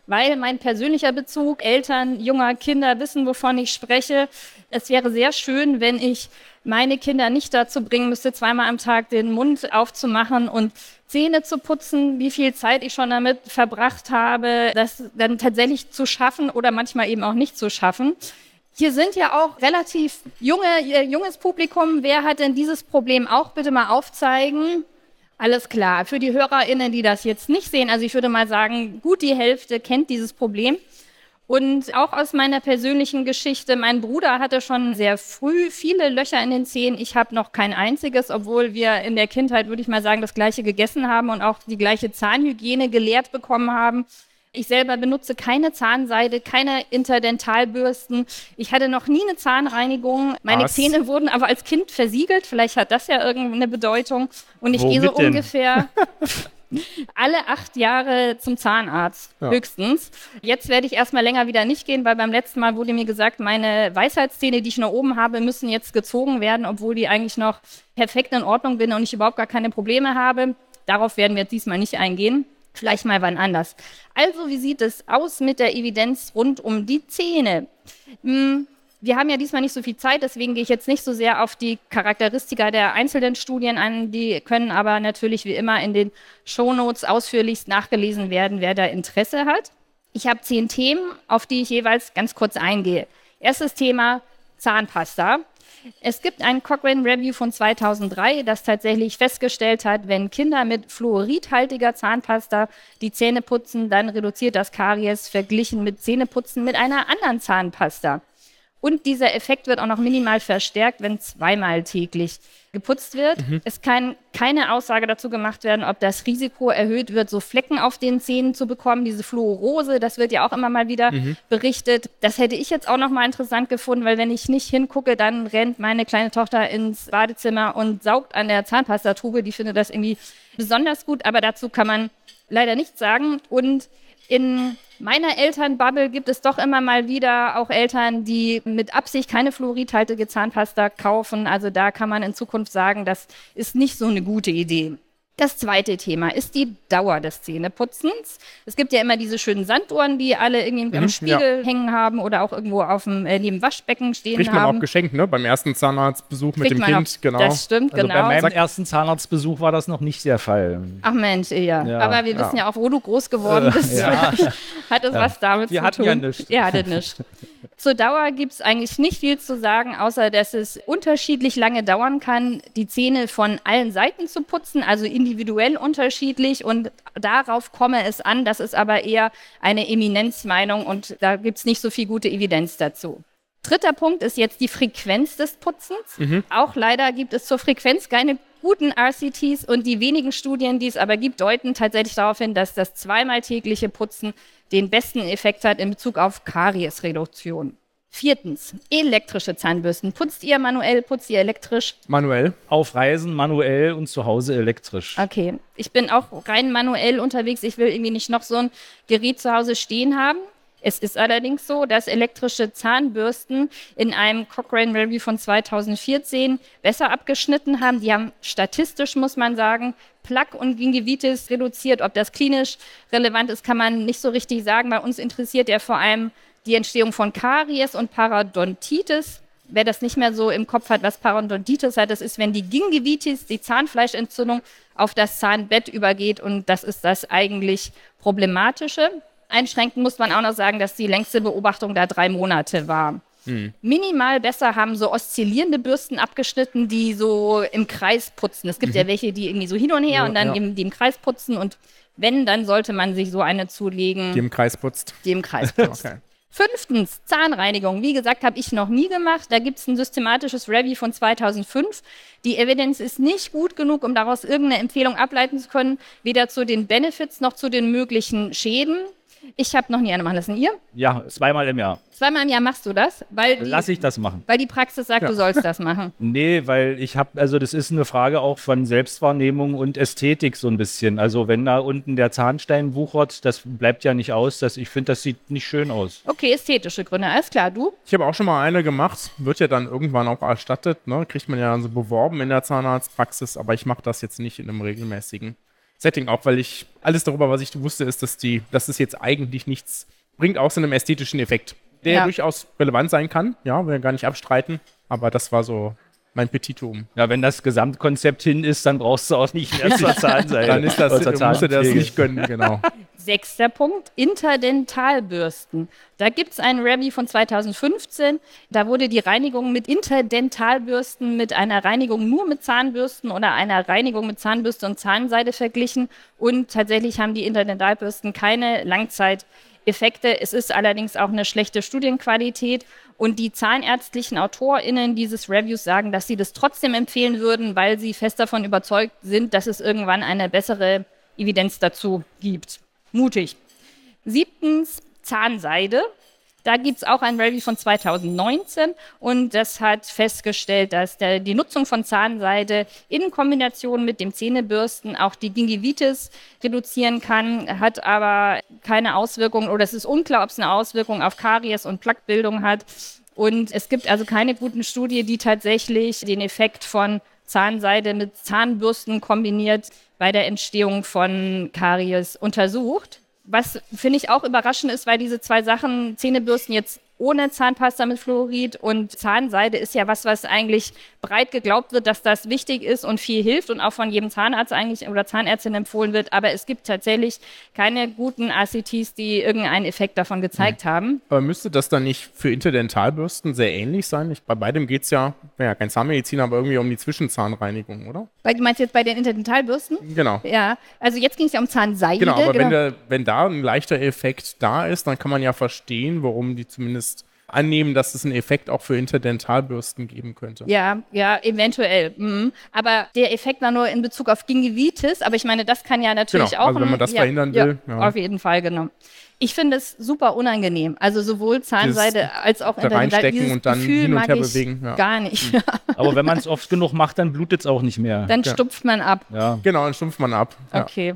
weil mein persönlicher Bezug, Eltern junger Kinder wissen, wovon ich spreche. Es wäre sehr schön, wenn ich meine Kinder nicht dazu bringen müsste, 2-mal am Tag den Mund aufzumachen und Zähne zu putzen, wie viel Zeit ich schon damit verbracht habe, das dann tatsächlich zu schaffen oder manchmal eben auch nicht zu schaffen. Hier sind ja auch relativ junges Publikum. Wer hat denn dieses Problem auch? Bitte mal aufzeigen. Alles klar. Für die HörerInnen, die das jetzt nicht sehen, also ich würde mal sagen, gut die Hälfte kennt dieses Problem. Und auch aus meiner persönlichen Geschichte, mein Bruder hatte schon sehr früh viele Löcher in den Zähnen. Ich habe noch kein einziges, obwohl wir in der Kindheit, würde ich mal sagen, das Gleiche gegessen haben und auch die gleiche Zahnhygiene gelehrt bekommen haben. Ich selber benutze keine Zahnseide, keine Interdentalbürsten. Ich hatte noch nie eine Zahnreinigung. Meine Zähne wurden aber als Kind versiegelt. Vielleicht hat das ja irgendeine Bedeutung. Und ich gehe so ungefähr alle 8 Jahre zum Zahnarzt, höchstens. Jetzt werde ich erstmal länger wieder nicht gehen, weil beim letzten Mal wurde mir gesagt, meine Weisheitszähne, die ich noch oben habe, müssen jetzt gezogen werden, obwohl die eigentlich noch perfekt in Ordnung bin und ich überhaupt gar keine Probleme habe. Darauf werden wir jetzt diesmal nicht eingehen. Vielleicht mal wann anders. Also, wie sieht es aus mit der Evidenz rund um die Zähne? Wir haben ja diesmal nicht so viel Zeit, deswegen gehe ich jetzt nicht so sehr auf die Charakteristika der einzelnen Studien ein. Die können aber natürlich wie immer in den Shownotes ausführlichst nachgelesen werden, wer da Interesse hat. Ich habe 10 Themen, auf die ich jeweils ganz kurz eingehe. Erstes Thema, Zahnpasta. Es gibt ein Cochrane Review von 2003, das tatsächlich festgestellt hat, wenn Kinder mit fluoridhaltiger Zahnpasta die Zähne putzen, dann reduziert das Karies verglichen mit Zähneputzen mit einer anderen Zahnpasta. Und dieser Effekt wird auch noch minimal verstärkt, wenn 2-mal täglich geputzt wird. Es kann keine Aussage dazu gemacht werden, ob das Risiko erhöht wird, so Flecken auf den Zähnen zu bekommen. Diese Fluorose, das wird ja auch immer mal wieder berichtet. Das hätte ich jetzt auch noch mal interessant gefunden, weil wenn ich nicht hingucke, dann rennt meine kleine Tochter ins Badezimmer und saugt an der Zahnpastatube. Die findet das irgendwie besonders gut, aber dazu kann man leider nichts sagen. Und in meiner Elternbubble gibt es doch immer mal wieder auch Eltern, die mit Absicht keine fluoridhaltige Zahnpasta kaufen. Also da kann man in Zukunft sagen, das ist nicht so eine gute Idee. Das zweite Thema ist die Dauer des Zähneputzens. Es gibt ja immer diese schönen Sanduhren, die alle irgendwie am Spiegel hängen haben oder auch irgendwo auf dem neben Waschbecken stehen Kriegt man auch geschenkt, ne? Beim ersten Zahnarztbesuch mit dem Kind, genau. Das stimmt, Also genau. bei meinem ersten Zahnarztbesuch war das noch nicht der Fall. Ach Mensch, ja. Aber wir wissen ja auch, wo du groß geworden bist. Hat es was damit zu tun? Wir hatten ja nichts. Ihr hattet nichts. Zur Dauer gibt es eigentlich nicht viel zu sagen, außer dass es unterschiedlich lange dauern kann, die Zähne von allen Seiten zu putzen, also individuell unterschiedlich. Und darauf komme es an. Das ist aber eher eine Eminenzmeinung und da gibt es nicht so viel gute Evidenz dazu. Dritter Punkt ist jetzt die Frequenz des Putzens. Auch leider gibt es zur Frequenz keine guten RCTs und die wenigen Studien, die es aber gibt, deuten tatsächlich darauf hin, dass das 2-mal tägliche Putzen den besten Effekt hat in Bezug auf Kariesreduktion. 4. Elektrische Zahnbürsten. Putzt ihr manuell, putzt ihr elektrisch? Manuell. Auf Reisen manuell und zu Hause elektrisch. Okay, ich bin auch rein manuell unterwegs. Ich will irgendwie nicht noch so ein Gerät zu Hause stehen haben. Es ist allerdings so, dass elektrische Zahnbürsten in einem Cochrane Review von 2014 besser abgeschnitten haben. Die haben statistisch, muss man sagen, Plaque und Gingivitis reduziert. Ob das klinisch relevant ist, kann man nicht so richtig sagen. Bei uns interessiert ja vor allem die Entstehung von Karies und Parodontitis. Wer das nicht mehr so im Kopf hat, was Parodontitis hat, das ist, wenn die Gingivitis, die Zahnfleischentzündung, auf das Zahnbett übergeht und das ist das eigentlich Problematische. Einschränkend muss man auch noch sagen, dass die längste Beobachtung da 3 Monate war. Minimal besser haben so oszillierende Bürsten abgeschnitten, die so im Kreis putzen. Es gibt ja welche, die irgendwie so hin und her und dann die im Kreis putzen und wenn, dann sollte man sich so eine zulegen. Die im Kreis putzt. Die im Kreis putzt. Okay. 5. Zahnreinigung. Wie gesagt, habe ich noch nie gemacht. Da gibt es ein systematisches Review von 2005. Die Evidenz ist nicht gut genug, um daraus irgendeine Empfehlung ableiten zu können, weder zu den Benefits noch zu den möglichen Schäden. Ich habe noch nie eine machen lassen. Ihr? Ja, 2-mal im Jahr. 2-mal im Jahr machst du das? Lass ich das machen. Weil die Praxis sagt, du sollst das machen. Nee, weil das ist eine Frage auch von Selbstwahrnehmung und Ästhetik so ein bisschen. Also wenn da unten der Zahnstein wuchert, das bleibt ja nicht aus. Ich finde, das sieht nicht schön aus. Okay, ästhetische Gründe. Alles klar, du? Ich habe auch schon mal eine gemacht. Wird ja dann irgendwann auch erstattet. Ne? Kriegt man ja so beworben in der Zahnarztpraxis. Aber ich mache das jetzt nicht in einem regelmäßigen Setting auch, weil ich alles darüber, was ich wusste, ist, dass es jetzt eigentlich nichts bringt, außer einem ästhetischen Effekt, der durchaus relevant sein kann. Ja, will gar nicht abstreiten, aber das war so mein Petitum. Ja, wenn das Gesamtkonzept hin ist, dann brauchst du auch nicht mehr zur Zahnseide. Dann ist das, musst du das nicht gönnen, genau. 6. Punkt, Interdentalbürsten. Da gibt es einen Review von 2015. Da wurde die Reinigung mit Interdentalbürsten mit einer Reinigung nur mit Zahnbürsten oder einer Reinigung mit Zahnbürste und Zahnseide verglichen. Und tatsächlich haben die Interdentalbürsten keine Langzeiteffekte. Es ist allerdings auch eine schlechte Studienqualität. Und die zahnärztlichen AutorInnen dieses Reviews sagen, dass sie das trotzdem empfehlen würden, weil sie fest davon überzeugt sind, dass es irgendwann eine bessere Evidenz dazu gibt. Mutig. 7. Zahnseide. Da gibt es auch ein Review von 2019 und das hat festgestellt, dass die Nutzung von Zahnseide in Kombination mit dem Zähnebürsten auch die Gingivitis reduzieren kann, hat aber keine Auswirkungen oder es ist unklar, ob es eine Auswirkung auf Karies und Plaquebildung hat. Und es gibt also keine guten Studien, die tatsächlich den Effekt von Zahnseide mit Zahnbürsten kombiniert bei der Entstehung von Karies untersucht. Was finde ich auch überraschend ist, weil diese zwei Sachen, Zähnebürsten jetzt ohne Zahnpasta mit Fluorid und Zahnseide ist ja was eigentlich breit geglaubt wird, dass das wichtig ist und viel hilft und auch von jedem Zahnarzt eigentlich oder Zahnärztin empfohlen wird. Aber es gibt tatsächlich keine guten ACTs, die irgendeinen Effekt davon gezeigt haben. Aber müsste das dann nicht für Interdentalbürsten sehr ähnlich sein? Bei beidem geht es ja kein Zahnmedizin, aber irgendwie um die Zwischenzahnreinigung, oder? Du meinst jetzt bei den Interdentalbürsten? Genau. Ja, also jetzt ging es ja um Zahnseide. Genau, aber wenn da ein leichter Effekt da ist, dann kann man ja verstehen, warum die zumindest annehmen, dass es einen Effekt auch für Interdentalbürsten geben könnte. Ja, eventuell. Aber der Effekt war nur in Bezug auf Gingivitis, aber ich meine, das kann ja natürlich auch... Also wenn man das verhindern will. Ja, auf jeden Fall, genau. Ich finde es super unangenehm. Also sowohl Zahnseide als auch Interdental. Dieses und dann Gefühl hin und her mag ich bewegen. gar nicht. Aber wenn man es oft genug macht, dann blutet es auch nicht mehr. Dann stumpft man ab. Ja. Genau, dann stumpft man ab. Ja. Okay.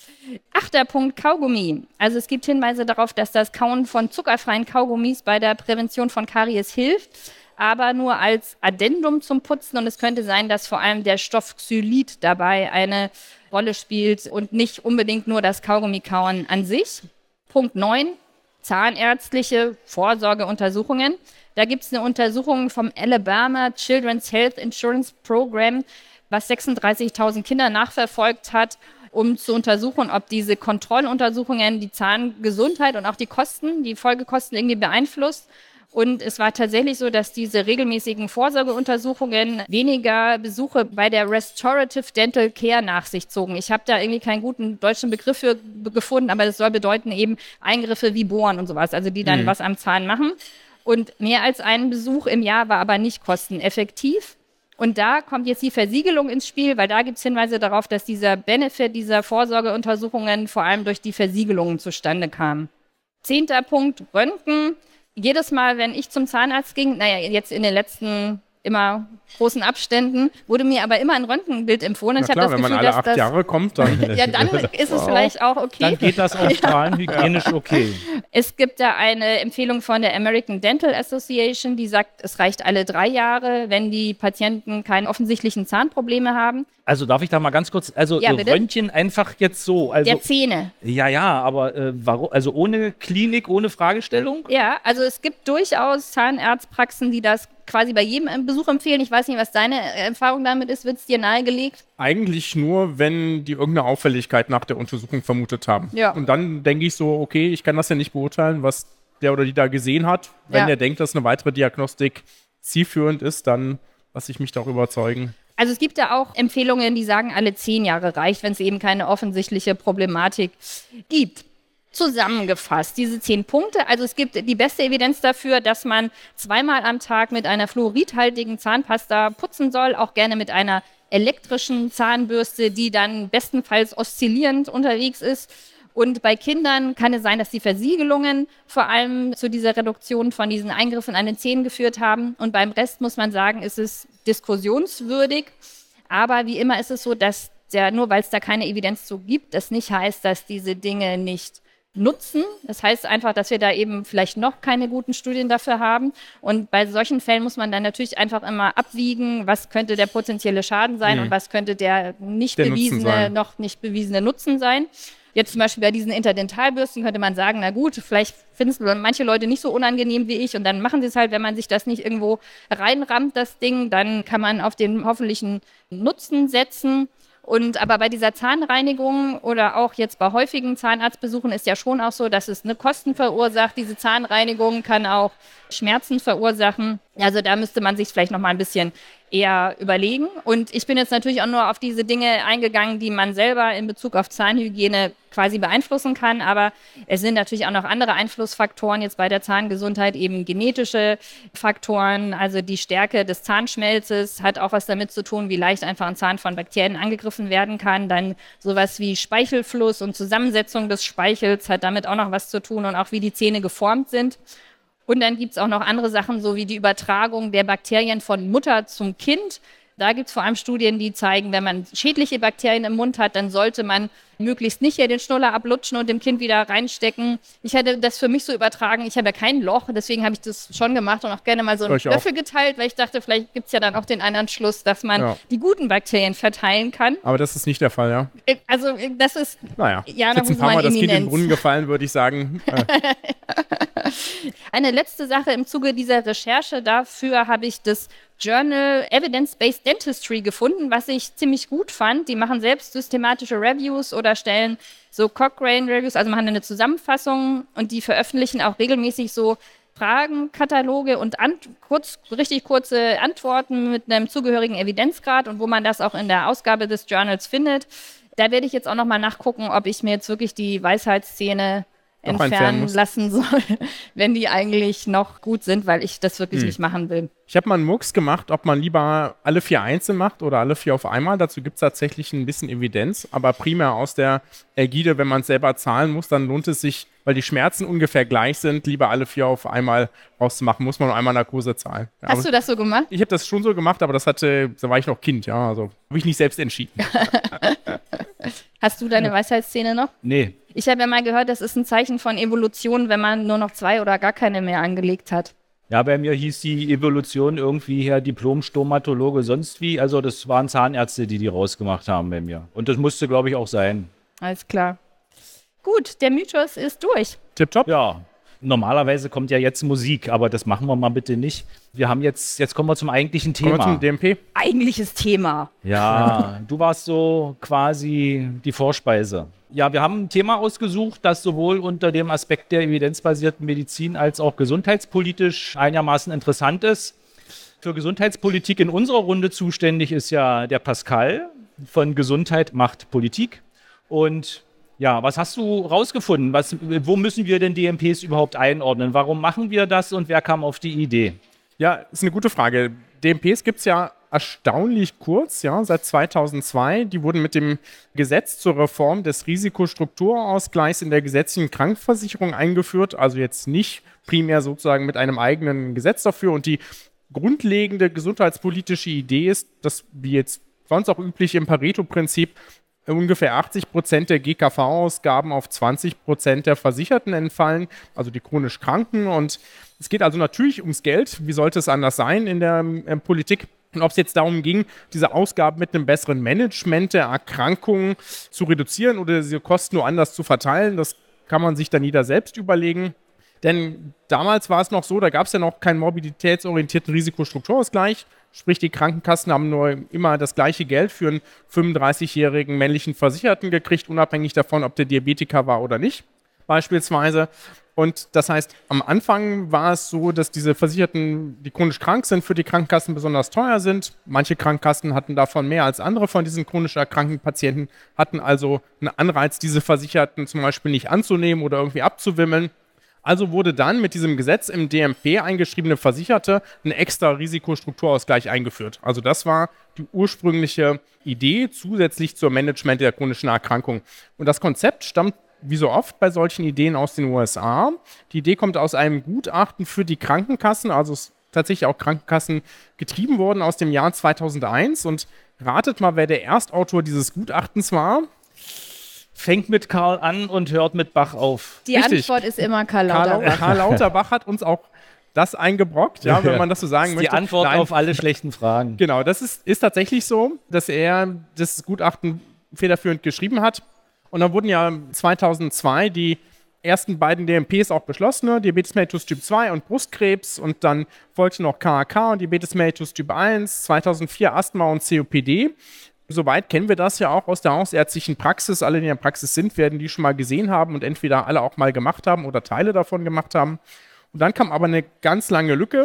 8. Punkt, Kaugummi. Also es gibt Hinweise darauf, dass das Kauen von zuckerfreien Kaugummis bei der Prävention von Karies hilft, aber nur als Addendum zum Putzen. Und es könnte sein, dass vor allem der Stoff Xylit dabei eine Rolle spielt und nicht unbedingt nur das Kaugummikauen an sich. Punkt 9, zahnärztliche Vorsorgeuntersuchungen. Da gibt es eine Untersuchung vom Alabama Children's Health Insurance Program, was 36.000 Kinder nachverfolgt hat, um zu untersuchen, ob diese Kontrolluntersuchungen die Zahngesundheit und auch die Folgekosten irgendwie beeinflusst. Und es war tatsächlich so, dass diese regelmäßigen Vorsorgeuntersuchungen weniger Besuche bei der Restorative Dental Care nach sich zogen. Ich habe da irgendwie keinen guten deutschen Begriff für gefunden, aber das soll bedeuten eben Eingriffe wie Bohren und sowas, also die dann was am Zahn machen. Und mehr als ein Besuch im Jahr war aber nicht kosteneffektiv. Und da kommt jetzt die Versiegelung ins Spiel, weil da gibt es Hinweise darauf, dass dieser Benefit dieser Vorsorgeuntersuchungen vor allem durch die Versiegelungen zustande kam. 10. Punkt, Röntgen. Jedes Mal, wenn ich zum Zahnarzt ging, jetzt in den letzten immer großen Abständen, wurde mir aber immer ein Röntgenbild empfohlen. Na klar, wenn man alle 8 Jahre kommt, dann... Ja, dann ist es vielleicht auch okay. Dann geht das auch strahlenhygienisch okay. Es gibt da eine Empfehlung von der American Dental Association, die sagt, es reicht alle 3 Jahre, wenn die Patienten keine offensichtlichen Zahnprobleme haben. Also darf ich da mal ganz kurz, Röntgen einfach jetzt so. Also, der Zähne. Ja, aber warum? Also ohne Klinik, ohne Fragestellung? Ja, also es gibt durchaus Zahnarztpraxen, die das quasi bei jedem Besuch empfehlen. Ich weiß nicht, was deine Erfahrung damit ist. Wird es dir nahegelegt? Eigentlich nur, wenn die irgendeine Auffälligkeit nach der Untersuchung vermutet haben. Ja. Und dann denke ich so, okay, ich kann das ja nicht beurteilen, was der oder die da gesehen hat. Wenn der denkt, dass eine weitere Diagnostik zielführend ist, dann lasse ich mich darüber überzeugen. Also es gibt da auch Empfehlungen, die sagen, alle 10 Jahre reicht, wenn es eben keine offensichtliche Problematik gibt. Zusammengefasst, diese 10 Punkte. Also es gibt die beste Evidenz dafür, dass man 2-mal am Tag mit einer fluoridhaltigen Zahnpasta putzen soll, auch gerne mit einer elektrischen Zahnbürste, die dann bestenfalls oszillierend unterwegs ist. Und bei Kindern kann es sein, dass die Versiegelungen vor allem zu dieser Reduktion von diesen Eingriffen an den Zähnen geführt haben. Und beim Rest muss man sagen, ist es diskussionswürdig. Aber wie immer ist es so, dass nur weil es da keine Evidenz zu gibt, das nicht heißt, dass diese Dinge nicht nutzen. Das heißt einfach, dass wir da eben vielleicht noch keine guten Studien dafür haben. Und bei solchen Fällen muss man dann natürlich einfach immer abwiegen, was könnte der potenzielle Schaden sein und was könnte der noch nicht bewiesene Nutzen sein. Jetzt zum Beispiel bei diesen Interdentalbürsten könnte man sagen, na gut, vielleicht finden es manche Leute nicht so unangenehm wie ich und dann machen sie es halt, wenn man sich das nicht irgendwo reinrammt, das Ding, dann kann man auf den hoffentlichen Nutzen setzen. Aber bei dieser Zahnreinigung oder auch jetzt bei häufigen Zahnarztbesuchen ist ja schon auch so, dass es eine Kosten verursacht. Diese Zahnreinigung kann auch Schmerzen verursachen. Also da müsste man sich vielleicht noch mal ein bisschen eher überlegen. Und ich bin jetzt natürlich auch nur auf diese Dinge eingegangen, die man selber in Bezug auf Zahnhygiene quasi beeinflussen kann. Aber es sind natürlich auch noch andere Einflussfaktoren jetzt bei der Zahngesundheit, eben genetische Faktoren. Also die Stärke des Zahnschmelzes hat auch was damit zu tun, wie leicht einfach ein Zahn von Bakterien angegriffen werden kann. Dann sowas wie Speichelfluss und Zusammensetzung des Speichels hat damit auch noch was zu tun und auch wie die Zähne geformt sind. Und dann gibt es auch noch andere Sachen, so wie die Übertragung der Bakterien von Mutter zum Kind. Da gibt es vor allem Studien, die zeigen, wenn man schädliche Bakterien im Mund hat, dann sollte man möglichst nicht hier den Schnuller ablutschen und dem Kind wieder reinstecken. Ich hätte das für mich so übertragen, ich habe ja kein Loch, deswegen habe ich das schon gemacht und auch gerne mal so einen Löffel geteilt, weil ich dachte, vielleicht gibt es ja dann auch den anderen Schluss, dass man die guten Bakterien verteilen kann. Aber das ist nicht der Fall, ja? Also das ist... Naja, jetzt ein paar Mal das Kind in den Brunnen gefallen, würde ich sagen. Eine letzte Sache im Zuge dieser Recherche, dafür habe ich das Journal Evidence-Based Dentistry gefunden, was ich ziemlich gut fand. Die machen selbst systematische Reviews oder stellen so Cochrane-Reviews, also machen eine Zusammenfassung und die veröffentlichen auch regelmäßig so Fragenkataloge und richtig kurze Antworten mit einem zugehörigen Evidenzgrad und wo man das auch in der Ausgabe des Journals findet. Da werde ich jetzt auch nochmal nachgucken, ob ich mir jetzt wirklich die Weisheitszähne entfernen lassen soll, wenn die eigentlich noch gut sind, weil ich das wirklich nicht machen will. Ich habe mal einen Mucks gemacht, ob man lieber alle 4 einzeln macht oder alle 4 auf einmal. Dazu gibt es tatsächlich ein bisschen Evidenz, aber primär aus der Ägide, wenn man es selber zahlen muss, dann lohnt es sich, weil die Schmerzen ungefähr gleich sind, lieber alle 4 auf einmal rauszumachen, muss man nur einmal Narkose zahlen. Ja, hast du das so gemacht? Ich habe das schon so gemacht, aber da war ich noch Kind, ja, also habe ich nicht selbst entschieden. Hast du deine Weisheitszähne noch? Nee. Ich habe ja mal gehört, das ist ein Zeichen von Evolution, wenn man nur noch 2 oder gar keine mehr angelegt hat. Ja, bei mir hieß die Evolution irgendwie her Diplom-Stomatologe sonst wie. Also das waren Zahnärzte, die rausgemacht haben bei mir. Und das musste, glaube ich, auch sein. Alles klar. Gut, der Mythos ist durch. Tipptopp. Ja, normalerweise kommt ja jetzt Musik, aber das machen wir mal bitte nicht. Jetzt kommen wir zum eigentlichen Thema. Kommen wir zum DMP? Eigentliches Thema. Ja, du warst so quasi die Vorspeise. Ja, wir haben ein Thema ausgesucht, das sowohl unter dem Aspekt der evidenzbasierten Medizin als auch gesundheitspolitisch einigermaßen interessant ist. Für Gesundheitspolitik in unserer Runde zuständig ist ja der Pascal von Gesundheit macht Politik. Und ja, was hast du rausgefunden? Wo müssen wir denn DMPs überhaupt einordnen? Warum machen wir das und wer kam auf die Idee? Ja, ist eine gute Frage. DMPs gibt es ja erstaunlich kurz, ja, seit 2002. Die wurden mit dem Gesetz zur Reform des Risikostrukturausgleichs in der gesetzlichen Krankenversicherung eingeführt, also jetzt nicht primär sozusagen mit einem eigenen Gesetz dafür. Und die grundlegende gesundheitspolitische Idee ist, dass, wie jetzt sonst auch üblich im Pareto-Prinzip, ungefähr 80% der GKV-Ausgaben auf 20% der Versicherten entfallen, also die chronisch Kranken. Und es geht also natürlich ums Geld. Wie sollte es anders sein in der Politik? Und ob es jetzt darum ging, diese Ausgaben mit einem besseren Management der Erkrankungen zu reduzieren oder diese Kosten nur anders zu verteilen, das kann man sich dann jeder selbst überlegen. Denn damals war es noch so, da gab es ja noch keinen mobilitätsorientierten Risikostrukturausgleich. Sprich, die Krankenkassen haben nur immer das gleiche Geld für einen 35-jährigen männlichen Versicherten gekriegt, unabhängig davon, ob der Diabetiker war oder nicht, beispielsweise. Und das heißt, am Anfang war es so, dass diese Versicherten, die chronisch krank sind, für die Krankenkassen besonders teuer sind. Manche Krankenkassen hatten davon mehr als andere von diesen chronisch erkrankten Patienten, hatten also einen Anreiz, diese Versicherten zum Beispiel nicht anzunehmen oder irgendwie abzuwimmeln. Also wurde dann mit diesem Gesetz im DMP eingeschriebene Versicherte ein extra Risikostrukturausgleich eingeführt. Also das war die ursprüngliche Idee zusätzlich zum Management der chronischen Erkrankung. Und das Konzept stammt wie so oft bei solchen Ideen aus den USA. Die Idee kommt aus einem Gutachten für die Krankenkassen, also ist tatsächlich auch Krankenkassen getrieben worden aus dem Jahr 2001. Und ratet mal, wer der Erstautor dieses Gutachtens war? fängt mit Karl an und hört mit Bach auf. Die Richtig. Antwort ist immer Karl Lauterbach. Karl Lauterbach hat uns auch das eingebrockt, ja, wenn man das so sagen möchte. Die Antwort Nein, auf alle schlechten Fragen. Genau, das ist tatsächlich so, dass er das Gutachten federführend geschrieben hat. Und dann wurden ja 2002 die ersten beiden DMPs auch beschlossen, ne? Diabetes mellitus Typ 2 und Brustkrebs. Und dann folgte noch KAK und Diabetes mellitus Typ 1, 2004 Asthma und COPD. Soweit kennen wir das ja auch aus der hausärztlichen Praxis. Alle, die in der Praxis sind, werden die schon mal gesehen haben und entweder alle auch mal gemacht haben oder Teile davon gemacht haben. Und dann kam aber eine ganz lange Lücke.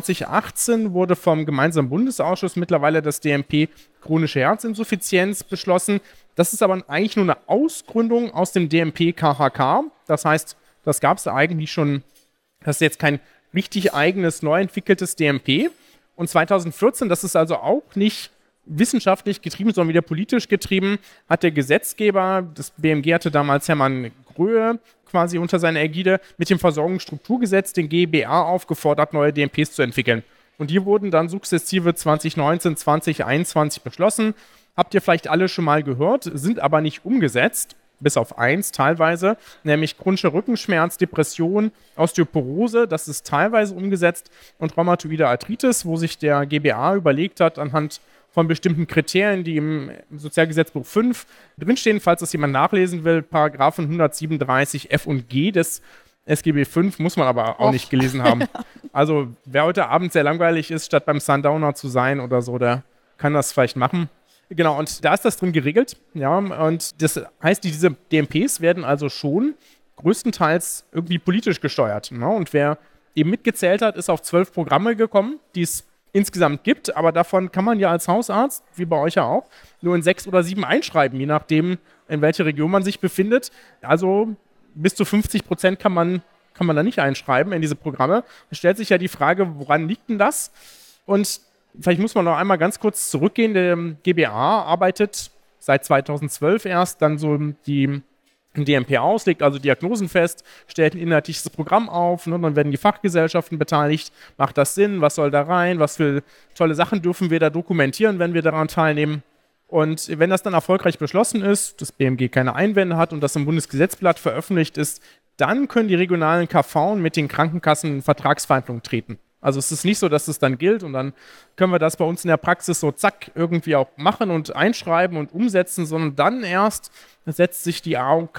2018 wurde vom gemeinsamen Bundesausschuss mittlerweile das DMP chronische Herzinsuffizienz beschlossen. Das ist aber eigentlich nur eine Ausgründung aus dem DMP KHK. Das heißt, das gab es eigentlich schon, das ist jetzt kein richtig eigenes, neu entwickeltes DMP. Und 2014, das ist also auch nicht wissenschaftlich getrieben, sondern wieder politisch getrieben, hat der Gesetzgeber, das BMG hatte damals Hermann Gröhe quasi unter seiner Ägide, mit dem Versorgungsstrukturgesetz den GBA aufgefordert, neue DMPs zu entwickeln. Und die wurden dann sukzessive 2019, 2021 beschlossen. Habt ihr vielleicht alle schon mal gehört, sind aber nicht umgesetzt, bis auf eins teilweise, nämlich chronischer Rückenschmerz, Depression, Osteoporose, das ist teilweise umgesetzt, und rheumatoide Arthritis, wo sich der GBA überlegt hat, anhand von bestimmten Kriterien, die im Sozialgesetzbuch 5 drinstehen, falls das jemand nachlesen will, Paragraphen 137 F und G des SGB 5, muss man aber auch nicht gelesen haben. Also wer heute Abend sehr langweilig ist, statt beim Sundowner zu sein oder so, der kann das vielleicht machen. Genau, und da ist das drin geregelt. Ja, und das heißt, diese DMPs werden also schon größtenteils irgendwie politisch gesteuert. Ne? Und wer eben mitgezählt hat, ist auf 12 Programme gekommen, die es insgesamt gibt, aber davon kann man ja als Hausarzt, wie bei euch ja auch, nur in 6 oder 7 einschreiben, je nachdem, in welcher Region man sich befindet. Also bis zu 50% kann man da nicht einschreiben in diese Programme. Es stellt sich ja die Frage, woran liegt denn das? Und vielleicht muss man noch einmal ganz kurz zurückgehen. Der GBA arbeitet seit 2012 erst dann so die DMP aus, legt also Diagnosen fest, stellt ein inhaltliches Programm auf, ne, dann werden die Fachgesellschaften beteiligt. Macht das Sinn? Was soll da rein? Was für tolle Sachen dürfen wir da dokumentieren, wenn wir daran teilnehmen? Und wenn das dann erfolgreich beschlossen ist, das BMG keine Einwände hat und das im Bundesgesetzblatt veröffentlicht ist, dann können die regionalen KV mit den Krankenkassen in Vertragsverhandlungen treten. Also es ist nicht so, dass es dann gilt und dann können wir das bei uns in der Praxis so zack irgendwie auch machen und einschreiben und umsetzen, sondern dann erst setzt sich die AOK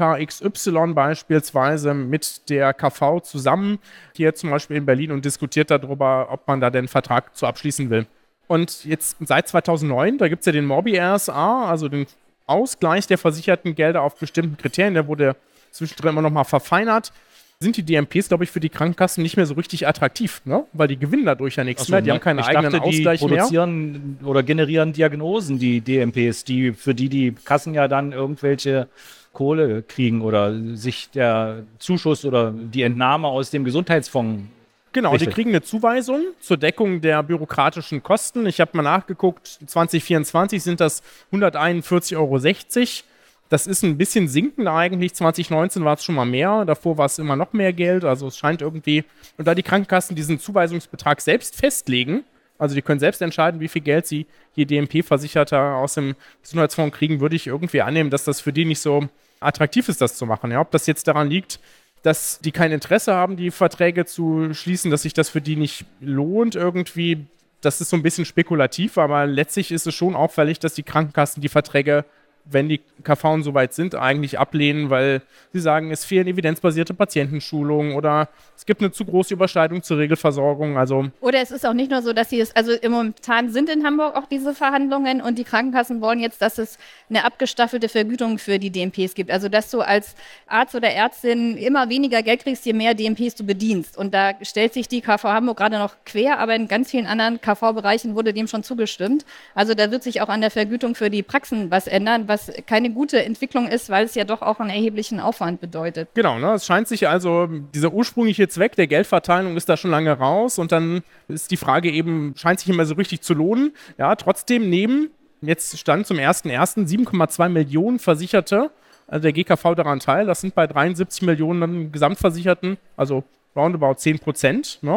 XY beispielsweise mit der KV zusammen, hier zum Beispiel in Berlin, und diskutiert darüber, ob man da den Vertrag zu abschließen will. Und jetzt seit 2009, da gibt es ja den MORBI-RSA, also den Ausgleich der versicherten Gelder auf bestimmten Kriterien, der wurde zwischendrin immer noch mal verfeinert, sind die DMPs, glaube ich, für die Krankenkassen nicht mehr so richtig attraktiv, ne? Weil die gewinnen dadurch ja nichts mehr, die haben keinen eigenen Ausgleich mehr. Die produzieren oder generieren Diagnosen, die DMPs, für die Kassen ja dann irgendwelche Kohle kriegen oder sich der Zuschuss oder die Entnahme aus dem Gesundheitsfonds. Genau, die kriegen eine Zuweisung zur Deckung der bürokratischen Kosten. Ich habe mal nachgeguckt, 2024 sind das 141,60 €. Das ist ein bisschen sinkend eigentlich. 2019 war es schon mal mehr, davor war es immer noch mehr Geld. Also es scheint irgendwie, und da die Krankenkassen diesen Zuweisungsbetrag selbst festlegen, also die können selbst entscheiden, wie viel Geld sie je DMP-Versicherter aus dem Gesundheitsfonds kriegen, würde ich irgendwie annehmen, dass das für die nicht so attraktiv ist, das zu machen. Ja, ob das jetzt daran liegt, dass die kein Interesse haben, die Verträge zu schließen, dass sich das für die nicht lohnt irgendwie, das ist so ein bisschen spekulativ, aber letztlich ist es schon auffällig, dass die Krankenkassen die Verträge, wenn die KV soweit sind, eigentlich ablehnen, weil sie sagen, es fehlen evidenzbasierte Patientenschulungen oder es gibt eine zu große Überschneidung zur Regelversorgung. Also oder es ist auch nicht nur so, dass sie es, also momentan sind in Hamburg auch diese Verhandlungen und die Krankenkassen wollen jetzt, dass es eine abgestaffelte Vergütung für die DMPs gibt. Also dass du als Arzt oder Ärztin immer weniger Geld kriegst, je mehr DMPs du bedienst. Und da stellt sich die KV Hamburg gerade noch quer, aber in ganz vielen anderen KV-Bereichen wurde dem schon zugestimmt. Also da wird sich auch an der Vergütung für die Praxen was ändern, was keine gute Entwicklung ist, weil es ja doch auch einen erheblichen Aufwand bedeutet. Genau, ne? Es scheint sich also, dieser ursprüngliche Zweck der Geldverteilung ist da schon lange raus und dann ist die Frage eben, scheint sich immer so richtig zu lohnen. Ja, trotzdem nehmen, jetzt stand zum 1.1. 7,2 Millionen Versicherte, also der GKV daran teil, das sind bei 73 Millionen Gesamtversicherten, also roundabout 10%, ne?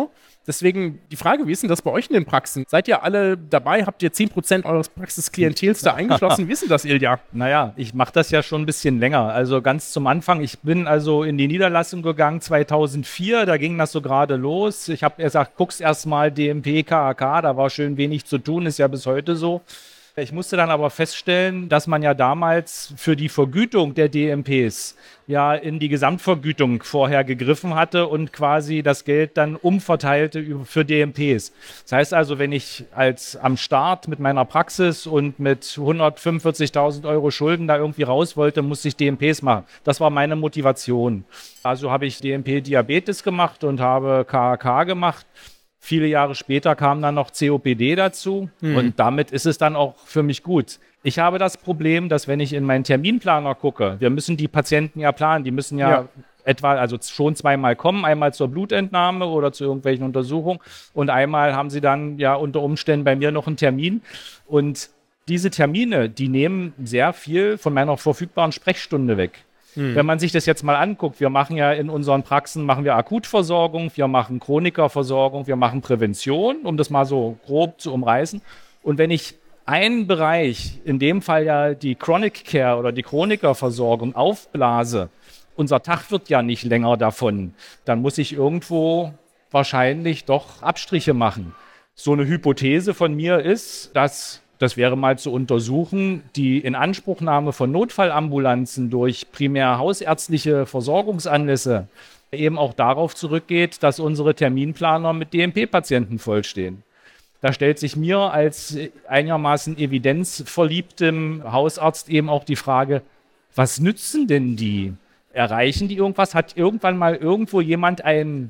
Deswegen die Frage, wie ist denn das bei euch in den Praxen? Seid ihr alle dabei? Habt ihr 10% eures Praxisklientels da eingeschlossen? Wie ist denn das, Ilja? Naja, ich mache das ja schon ein bisschen länger. Also ganz zum Anfang, ich bin also in die Niederlassung gegangen 2004, da ging das so gerade los. Ich habe gesagt, guck's erst mal DMP, KAK, da war schön wenig zu tun, ist ja bis heute so. Ich musste dann aber feststellen, dass man ja damals für die Vergütung der DMPs ja in die Gesamtvergütung vorher gegriffen hatte und quasi das Geld dann umverteilte für DMPs. Das heißt also, wenn ich am Start mit meiner Praxis und mit 145.000 € Schulden da irgendwie raus wollte, musste ich DMPs machen. Das war meine Motivation. Also habe ich DMP Diabetes gemacht und habe KAK gemacht. Viele Jahre später kam dann noch COPD dazu und damit ist es dann auch für mich gut. Ich habe das Problem, dass wenn ich in meinen Terminplaner gucke, wir müssen die Patienten ja planen, die müssen ja etwa, also schon zweimal kommen, einmal zur Blutentnahme oder zu irgendwelchen Untersuchungen und einmal haben sie dann ja unter Umständen bei mir noch einen Termin und diese Termine, die nehmen sehr viel von meiner verfügbaren Sprechstunde weg. Wenn man sich das jetzt mal anguckt, wir machen ja in unseren Praxen, machen wir Akutversorgung, wir machen Chronikerversorgung, wir machen Prävention, um das mal so grob zu umreißen. Und wenn ich einen Bereich, in dem Fall ja die Chronic Care oder die Chronikerversorgung aufblase, unser Tag wird ja nicht länger davon, dann muss ich irgendwo wahrscheinlich doch Abstriche machen. So eine Hypothese von mir ist, dass das wäre mal zu untersuchen, die Inanspruchnahme von Notfallambulanzen durch primär hausärztliche Versorgungsanlässe eben auch darauf zurückgeht, dass unsere Terminplaner mit DMP-Patienten vollstehen. Da stellt sich mir als einigermaßen evidenzverliebtem Hausarzt eben auch die Frage, was nützen denn die? Erreichen die irgendwas? Hat irgendwann mal irgendwo jemand ein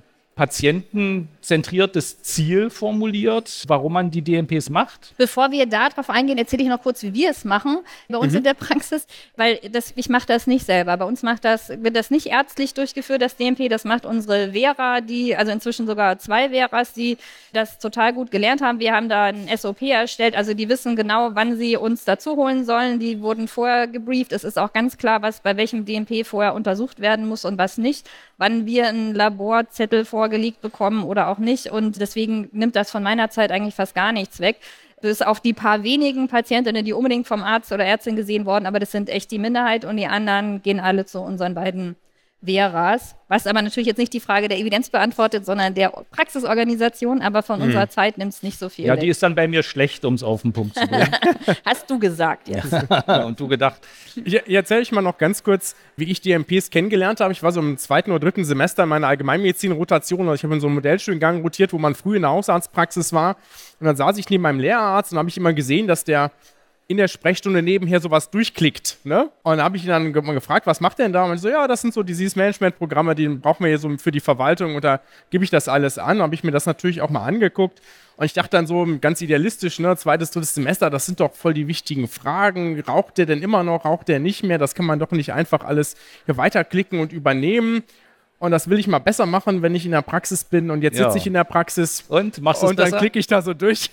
patientenzentriertes Ziel formuliert, warum man die DMPs macht? Bevor wir darauf eingehen, erzähle ich noch kurz, wie wir es machen bei uns in der Praxis, weil ich mache das nicht selber. Bei uns wird das nicht ärztlich durchgeführt, das DMP, das macht unsere Vera, also inzwischen sogar 2 Veras, die das total gut gelernt haben. Wir haben da ein SOP erstellt, also die wissen genau, wann sie uns dazu holen sollen. Die wurden vorher gebrieft. Es ist auch ganz klar, was bei welchem DMP vorher untersucht werden muss und was nicht, wann wir einen Laborzettel vorgelegt bekommen oder auch nicht. Und deswegen nimmt das von meiner Zeit eigentlich fast gar nichts weg. Bis auf die paar wenigen Patientinnen, die unbedingt vom Arzt oder Ärztin gesehen wurden, aber das sind echt die Minderheit und die anderen gehen alle zu unseren beiden Veras, was aber natürlich jetzt nicht die Frage der Evidenz beantwortet, sondern der Praxisorganisation, aber von unserer Zeit nimmt es nicht so viel Ja, weg. die ist dann bei mir schlecht, um es auf den Punkt zu bringen. Hast du gesagt jetzt. Und du gedacht, Ich erzähle euch mal noch ganz kurz, wie ich DMPs kennengelernt habe. Ich war so im 2. oder 3. Semester in meiner Allgemeinmedizin-Rotation. Ich habe in so einem Modellstudiengang rotiert, wo man früh in der Hausarztpraxis war. Und dann saß ich neben meinem Lehrarzt und habe ich immer gesehen, dass der in der Sprechstunde nebenher sowas durchklickt, ne? Und dann habe ich ihn dann gefragt, was macht der denn da? Und ich so, ja, das sind so Disease-Management-Programme, die brauchen wir hier so für die Verwaltung und da gebe ich das alles an. Habe ich mir das natürlich auch mal angeguckt und ich dachte dann so ganz idealistisch, ne, 2., 3. Semester, das sind doch voll die wichtigen Fragen. Raucht der denn immer noch? Raucht der nicht mehr? Das kann man doch nicht einfach alles hier weiterklicken und übernehmen. Und das will ich mal besser machen, wenn ich in der Praxis bin. Und jetzt sitze ich in der Praxis und machst du es und dann besser? klicke ich da so durch.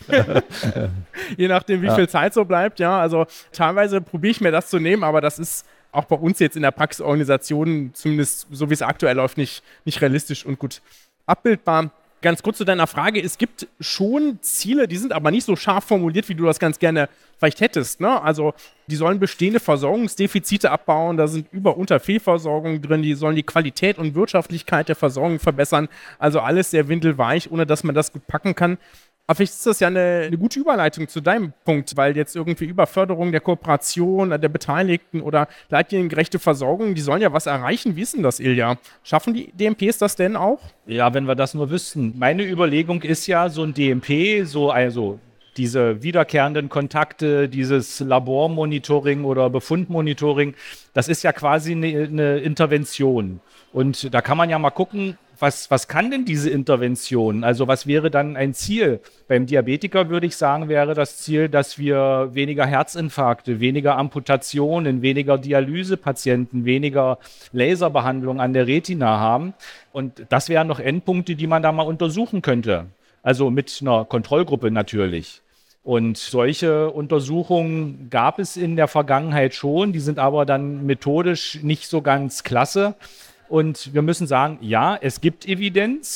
Je nachdem, wie viel Zeit so bleibt. Ja, also teilweise probiere ich mir das zu nehmen, aber das ist auch bei uns jetzt in der Praxisorganisation, zumindest so wie es aktuell läuft, nicht realistisch und gut abbildbar. Ganz kurz zu deiner Frage, es gibt schon Ziele, die sind aber nicht so scharf formuliert, wie du das ganz gerne vielleicht hättest. Ne? Also die sollen bestehende Versorgungsdefizite abbauen, da sind Über- und Unterfehlversorgungen drin, die sollen die Qualität und Wirtschaftlichkeit der Versorgung verbessern. Also alles sehr windelweich, ohne dass man das gut packen kann. Aber vielleicht ist das ja eine gute Überleitung zu deinem Punkt, weil jetzt irgendwie über Förderung der Kooperation, der Beteiligten oder leitliniengerechte Versorgung, die sollen ja was erreichen. Wie ist denn das, Ilja? Schaffen die DMPs das denn auch? Ja, wenn wir das nur wüssten. Meine Überlegung ist ja, so ein DMP, also diese wiederkehrenden Kontakte, dieses Labormonitoring oder Befundmonitoring, das ist ja quasi eine Intervention. Und da kann man ja mal gucken, was kann denn diese Intervention? Also was wäre dann ein Ziel? Beim Diabetiker würde ich sagen, wäre das Ziel, dass wir weniger Herzinfarkte, weniger Amputationen, weniger Dialysepatienten, weniger Laserbehandlung an der Retina haben. Und das wären noch Endpunkte, die man da mal untersuchen könnte. Also mit einer Kontrollgruppe natürlich. Und solche Untersuchungen gab es in der Vergangenheit schon, die sind aber dann methodisch nicht so ganz klasse. Und wir müssen sagen, ja, es gibt Evidenz,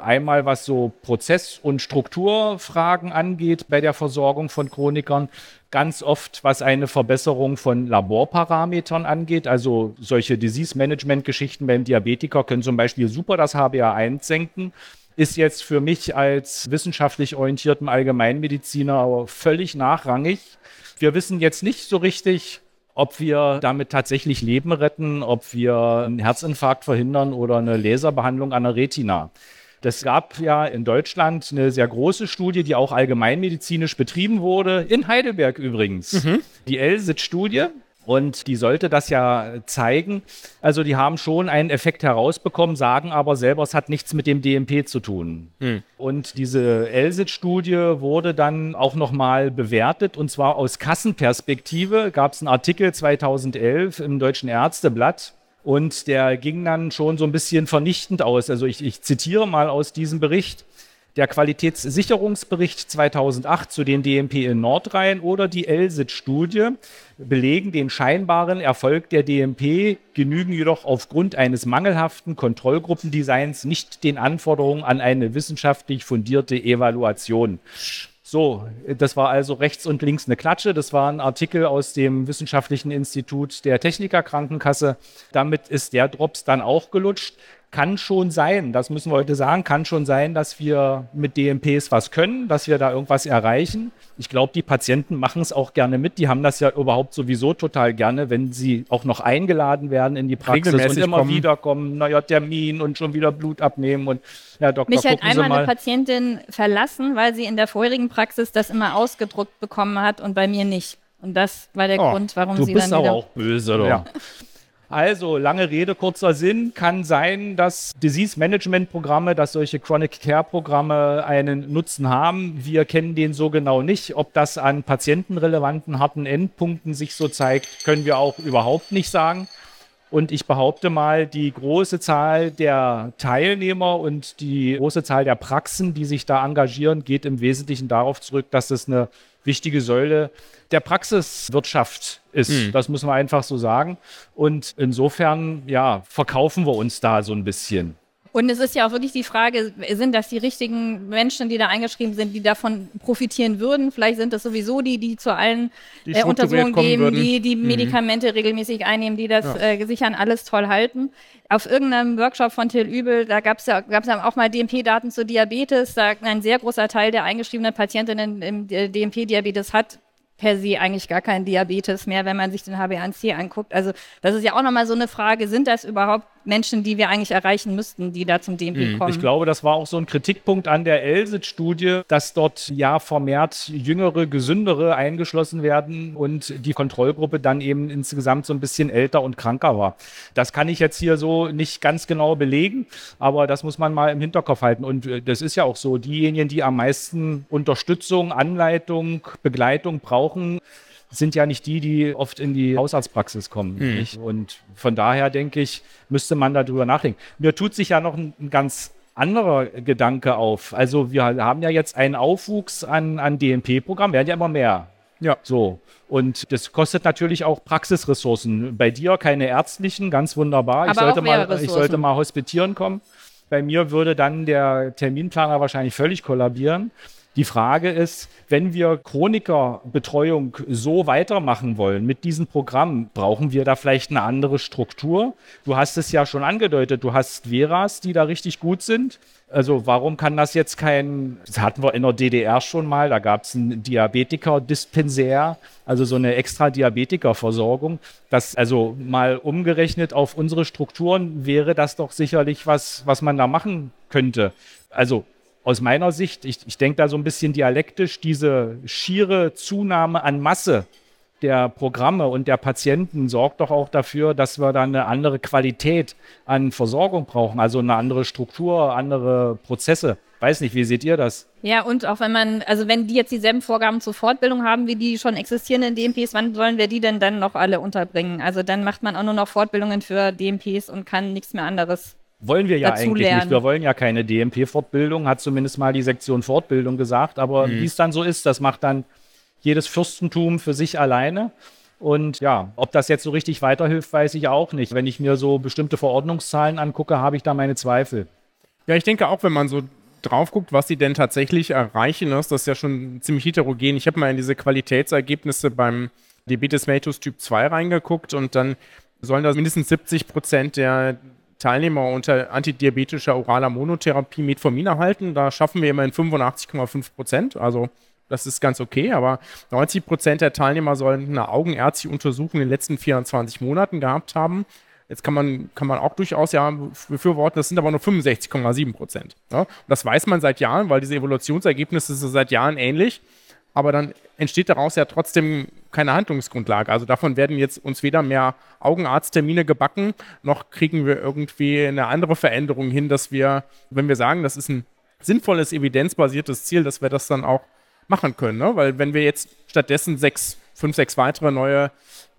Einmal was so Prozess- und Strukturfragen angeht bei der Versorgung von Chronikern. Ganz oft, was eine Verbesserung von Laborparametern angeht. Also solche Disease-Management-Geschichten beim Diabetiker können zum Beispiel super das HbA1 senken. Ist jetzt für mich als wissenschaftlich orientierten Allgemeinmediziner aber völlig nachrangig. Wir wissen jetzt nicht so richtig, ob wir damit tatsächlich Leben retten, ob wir einen Herzinfarkt verhindern oder eine Laserbehandlung an der Retina. Das gab ja in Deutschland eine sehr große Studie, die auch allgemeinmedizinisch betrieben wurde, in Heidelberg übrigens. Die ELSIT-Studie. Und die sollte das ja zeigen. Also die haben schon einen Effekt herausbekommen, sagen aber selber, es hat nichts mit dem DMP zu tun. Und diese ELSIT-Studie wurde dann auch nochmal bewertet, und zwar aus Kassenperspektive. Gab es einen Artikel 2011 im Deutschen Ärzteblatt. Und der ging dann schon so ein bisschen vernichtend aus. Also ich zitiere mal aus diesem Bericht. Der Qualitätssicherungsbericht 2008 zu den DMP in Nordrhein oder die ELSIT-Studie belegen den scheinbaren Erfolg der DMP, genügen jedoch aufgrund eines mangelhaften Kontrollgruppendesigns nicht den Anforderungen an eine wissenschaftlich fundierte Evaluation. So, das war also rechts und links eine Klatsche. Das war ein Artikel aus dem Wissenschaftlichen Institut der Technikerkrankenkasse. Damit ist der Drops dann auch gelutscht. Kann schon sein, das müssen wir heute sagen, kann schon sein, dass wir mit DMPs was können, dass wir da irgendwas erreichen. Ich glaube, die Patienten machen es auch gerne mit. Die haben das ja überhaupt sowieso total gerne, wenn sie auch noch eingeladen werden in die Praxis und immer wieder kommen, neuer Termin und schon wieder Blut abnehmen. Und ja, Doktor, mich hat einmal eine Patientin verlassen, weil sie in der vorherigen Praxis das immer ausgedruckt bekommen hat und bei mir nicht. Und das war der Grund, warum sie dann wieder... Du bist aber auch böse, oder? Ja. Also, lange Rede, kurzer Sinn, kann sein, dass Disease-Management-Programme, dass solche Chronic-Care-Programme einen Nutzen haben. Wir kennen den so genau nicht. Ob das an patientenrelevanten, harten Endpunkten sich so zeigt, können wir auch überhaupt nicht sagen. Und ich behaupte mal, die große Zahl der Teilnehmer und die große Zahl der Praxen, die sich da engagieren, geht im Wesentlichen darauf zurück, dass es eine wichtige Säule der Praxiswirtschaft ist. Das müssen wir einfach so sagen. Und insofern, ja, verkaufen wir uns da so ein bisschen. Und es ist ja auch wirklich die Frage, sind das die richtigen Menschen, die da eingeschrieben sind, die davon profitieren würden? Vielleicht sind das sowieso die zu allen Untersuchungen geben, die Medikamente regelmäßig einnehmen, die das sich an alles toll halten. Auf irgendeinem Workshop von Till Übel, da gab's ja auch mal DMP-Daten zu Diabetes. Da ein sehr großer Teil der eingeschriebenen Patientinnen im DMP-Diabetes hat per se eigentlich gar keinen Diabetes mehr, wenn man sich den HbA1c anguckt. Also das ist ja auch nochmal so eine Frage, sind das überhaupt Menschen, die wir eigentlich erreichen müssten, die da zum DMP kommen? Ich glaube, das war auch so ein Kritikpunkt an der ELSIT-Studie, dass dort ja vermehrt jüngere, gesündere eingeschlossen werden und die Kontrollgruppe dann eben insgesamt so ein bisschen älter und kranker war. Das kann ich jetzt hier so nicht ganz genau belegen, aber das muss man mal im Hinterkopf halten. Und das ist ja auch so, diejenigen, die am meisten Unterstützung, Anleitung, Begleitung brauchen, sind ja nicht die oft in die Hausarztpraxis kommen. Nicht? Und von daher, denke ich, müsste man darüber nachdenken. Mir tut sich ja noch ein ganz anderer Gedanke auf. Also wir haben ja jetzt einen Aufwuchs an DMP-Programmen, werden ja immer mehr. Ja. So. Und das kostet natürlich auch Praxisressourcen. Bei dir keine ärztlichen, ganz wunderbar. Aber ich sollte mal hospitieren kommen. Bei mir würde dann der Terminplaner wahrscheinlich völlig kollabieren. Die Frage ist, wenn wir Chronikerbetreuung so weitermachen wollen mit diesem Programm, brauchen wir da vielleicht eine andere Struktur? Du hast es ja schon angedeutet, du hast Veras, die da richtig gut sind. Also warum kann das jetzt das hatten wir in der DDR schon mal, da gab es einen Diabetiker-Dispensär, also so eine extra Diabetikerversorgung. Das also mal umgerechnet auf unsere Strukturen wäre das doch sicherlich was man da machen könnte. Also aus meiner Sicht, ich denke da so ein bisschen dialektisch, diese schiere Zunahme an Masse der Programme und der Patienten sorgt doch auch dafür, dass wir da eine andere Qualität an Versorgung brauchen, also eine andere Struktur, andere Prozesse. Weiß nicht, wie seht ihr das? Ja, und auch wenn die jetzt dieselben Vorgaben zur Fortbildung haben, wie die schon existierenden DMPs, wann sollen wir die denn dann noch alle unterbringen? Also dann macht man auch nur noch Fortbildungen für DMPs und kann nichts mehr anderes. Wollen wir ja eigentlich nicht. Wir wollen ja keine DMP-Fortbildung, hat zumindest mal die Sektion Fortbildung gesagt. Aber wie es dann so ist, das macht dann jedes Fürstentum für sich alleine. Und ja, ob das jetzt so richtig weiterhilft, weiß ich auch nicht. Wenn ich mir so bestimmte Verordnungszahlen angucke, habe ich da meine Zweifel. Ja, ich denke auch, wenn man so drauf guckt, was sie denn tatsächlich erreichen, ist das ja schon ziemlich heterogen. Ich habe mal in diese Qualitätsergebnisse beim Diabetes mellitus Typ 2 reingeguckt und dann sollen da mindestens 70% der Teilnehmer unter antidiabetischer oraler Monotherapie Metformin erhalten. Da schaffen wir immerhin 85,5%. Also das ist ganz okay, aber 90% der Teilnehmer sollen eine augenärztliche Untersuchung in den letzten 24 Monaten gehabt haben. Jetzt kann man auch durchaus befürworten, das sind aber nur 65,7%. Ja? Und das weiß man seit Jahren, weil diese Evaluationsergebnisse sind seit Jahren ähnlich. Aber dann entsteht daraus ja trotzdem keine Handlungsgrundlage. Also davon werden jetzt uns weder mehr Augenarzttermine gebacken, noch kriegen wir irgendwie eine andere Veränderung hin, dass wir, wenn wir sagen, das ist ein sinnvolles, evidenzbasiertes Ziel, dass wir das dann auch machen können. Ne? Weil wenn wir jetzt stattdessen 5, 6 weitere neue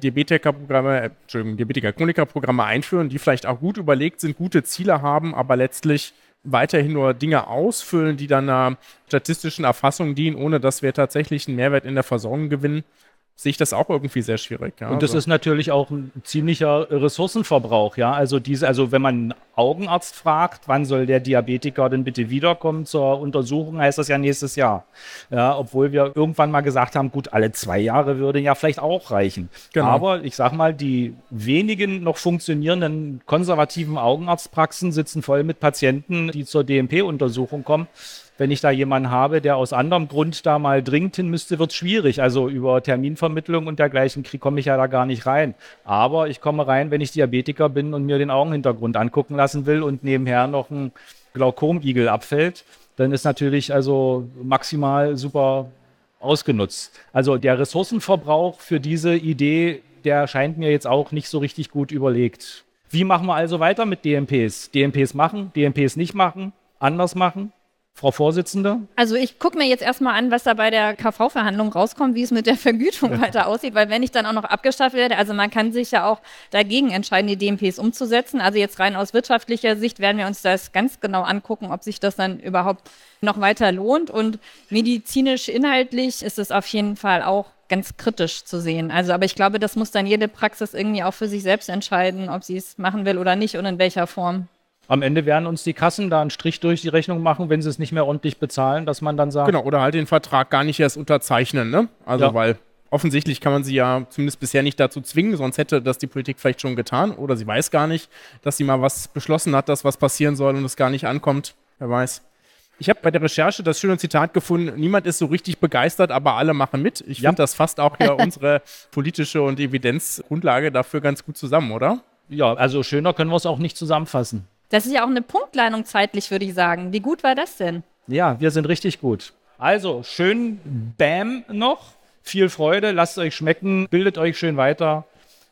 Diabetiker-Chroniker-Programme einführen, die vielleicht auch gut überlegt sind, gute Ziele haben, aber letztlich weiterhin nur Dinge ausfüllen, die dann einer statistischen Erfassung dienen, ohne dass wir tatsächlich einen Mehrwert in der Versorgung gewinnen, sehe ich das auch irgendwie sehr schwierig. Ja. Und das ist natürlich auch ein ziemlicher Ressourcenverbrauch. Ja? Also wenn man einen Augenarzt fragt, wann soll der Diabetiker denn bitte wiederkommen zur Untersuchung, heißt das ja nächstes Jahr. Ja, obwohl wir irgendwann mal gesagt haben, gut, alle 2 Jahre würde ja vielleicht auch reichen. Genau. Aber ich sag mal, die wenigen noch funktionierenden konservativen Augenarztpraxen sitzen voll mit Patienten, die zur DMP-Untersuchung kommen. Wenn ich da jemanden habe, der aus anderem Grund da mal dringend hin müsste, wird es schwierig. Also über Terminvermittlung und dergleichen komme ich ja da gar nicht rein. Aber ich komme rein, wenn ich Diabetiker bin und mir den Augenhintergrund angucken lassen will und nebenher noch ein Glaukomigel abfällt, dann ist natürlich also maximal super ausgenutzt. Also der Ressourcenverbrauch für diese Idee, der scheint mir jetzt auch nicht so richtig gut überlegt. Wie machen wir also weiter mit DMPs? DMPs machen, DMPs nicht machen, anders machen? Frau Vorsitzende? Also ich gucke mir jetzt erstmal an, was da bei der KV-Verhandlung rauskommt, wie es mit der Vergütung weiter aussieht, weil wenn ich dann auch noch abgestraft werde, also man kann sich ja auch dagegen entscheiden, die DMPs umzusetzen. Also jetzt rein aus wirtschaftlicher Sicht werden wir uns das ganz genau angucken, ob sich das dann überhaupt noch weiter lohnt. Und medizinisch inhaltlich ist es auf jeden Fall auch ganz kritisch zu sehen. Also, aber ich glaube, das muss dann jede Praxis irgendwie auch für sich selbst entscheiden, ob sie es machen will oder nicht und in welcher Form. Am Ende werden uns die Kassen da einen Strich durch die Rechnung machen, wenn sie es nicht mehr ordentlich bezahlen, dass man dann sagt... Genau, oder halt den Vertrag gar nicht erst unterzeichnen, ne? Also, ja. Weil offensichtlich kann man sie ja zumindest bisher nicht dazu zwingen, sonst hätte das die Politik vielleicht schon getan. Oder sie weiß gar nicht, dass sie mal was beschlossen hat, dass was passieren soll und es gar nicht ankommt. Wer weiß. Ich habe bei der Recherche das schöne Zitat gefunden, niemand ist so richtig begeistert, aber alle machen mit. Ich finde, das fasst auch ja unsere politische und Evidenzgrundlage dafür ganz gut zusammen, oder? Ja, also schöner können wir es auch nicht zusammenfassen. Das ist ja auch eine Punktlandung zeitlich, würde ich sagen. Wie gut war das denn? Ja, wir sind richtig gut. Also, schön Bam noch. Viel Freude, lasst es euch schmecken, bildet euch schön weiter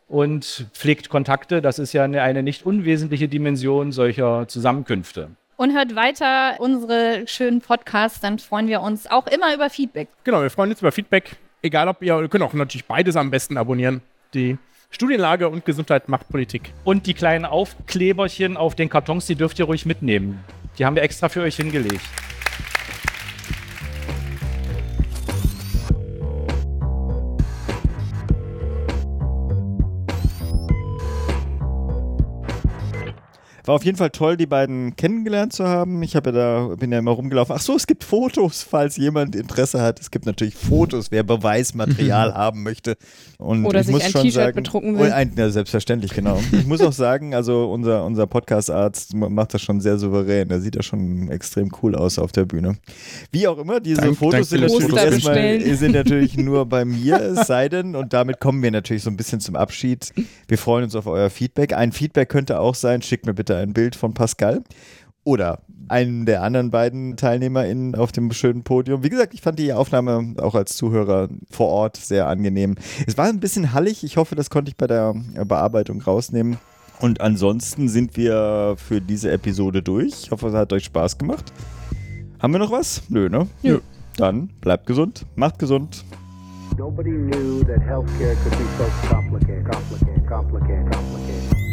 und pflegt Kontakte. Das ist ja eine nicht unwesentliche Dimension solcher Zusammenkünfte. Und hört weiter unsere schönen Podcasts, dann freuen wir uns auch immer über Feedback. Genau, wir freuen uns über Feedback. Egal ob ihr könnt auch natürlich beides am besten abonnieren. Die Studienlage und Gesundheit macht Politik. Und die kleinen Aufkleberchen auf den Kartons, die dürft ihr ruhig mitnehmen. Die haben wir extra für euch hingelegt. War auf jeden Fall toll, die beiden kennengelernt zu haben. Ich bin ja immer rumgelaufen. Ach so, es gibt Fotos, falls jemand Interesse hat. Es gibt natürlich Fotos, wer Beweismaterial haben möchte. Und oder ich sich muss ein schon T-Shirt sagen, bedrucken will. Ja, selbstverständlich, genau. Ich muss auch sagen, also unser Podcast-Arzt macht das schon sehr souverän. Der sieht ja schon extrem cool aus auf der Bühne. Wie auch immer, diese Fotos sind natürlich nur bei mir, es sei denn, und damit kommen wir natürlich so ein bisschen zum Abschied. Wir freuen uns auf euer Feedback. Ein Feedback könnte auch sein, schickt mir bitte ein Bild von Pascal oder einen der anderen beiden TeilnehmerInnen auf dem schönen Podium. Wie gesagt, ich fand die Aufnahme auch als Zuhörer vor Ort sehr angenehm. Es war ein bisschen hallig. Ich hoffe, das konnte ich bei der Bearbeitung rausnehmen. Und ansonsten sind wir für diese Episode durch. Ich hoffe, es hat euch Spaß gemacht. Haben wir noch was? Nö, ne? Nö. Dann bleibt gesund, macht gesund. Nobody knew that healthcare could be so complicated.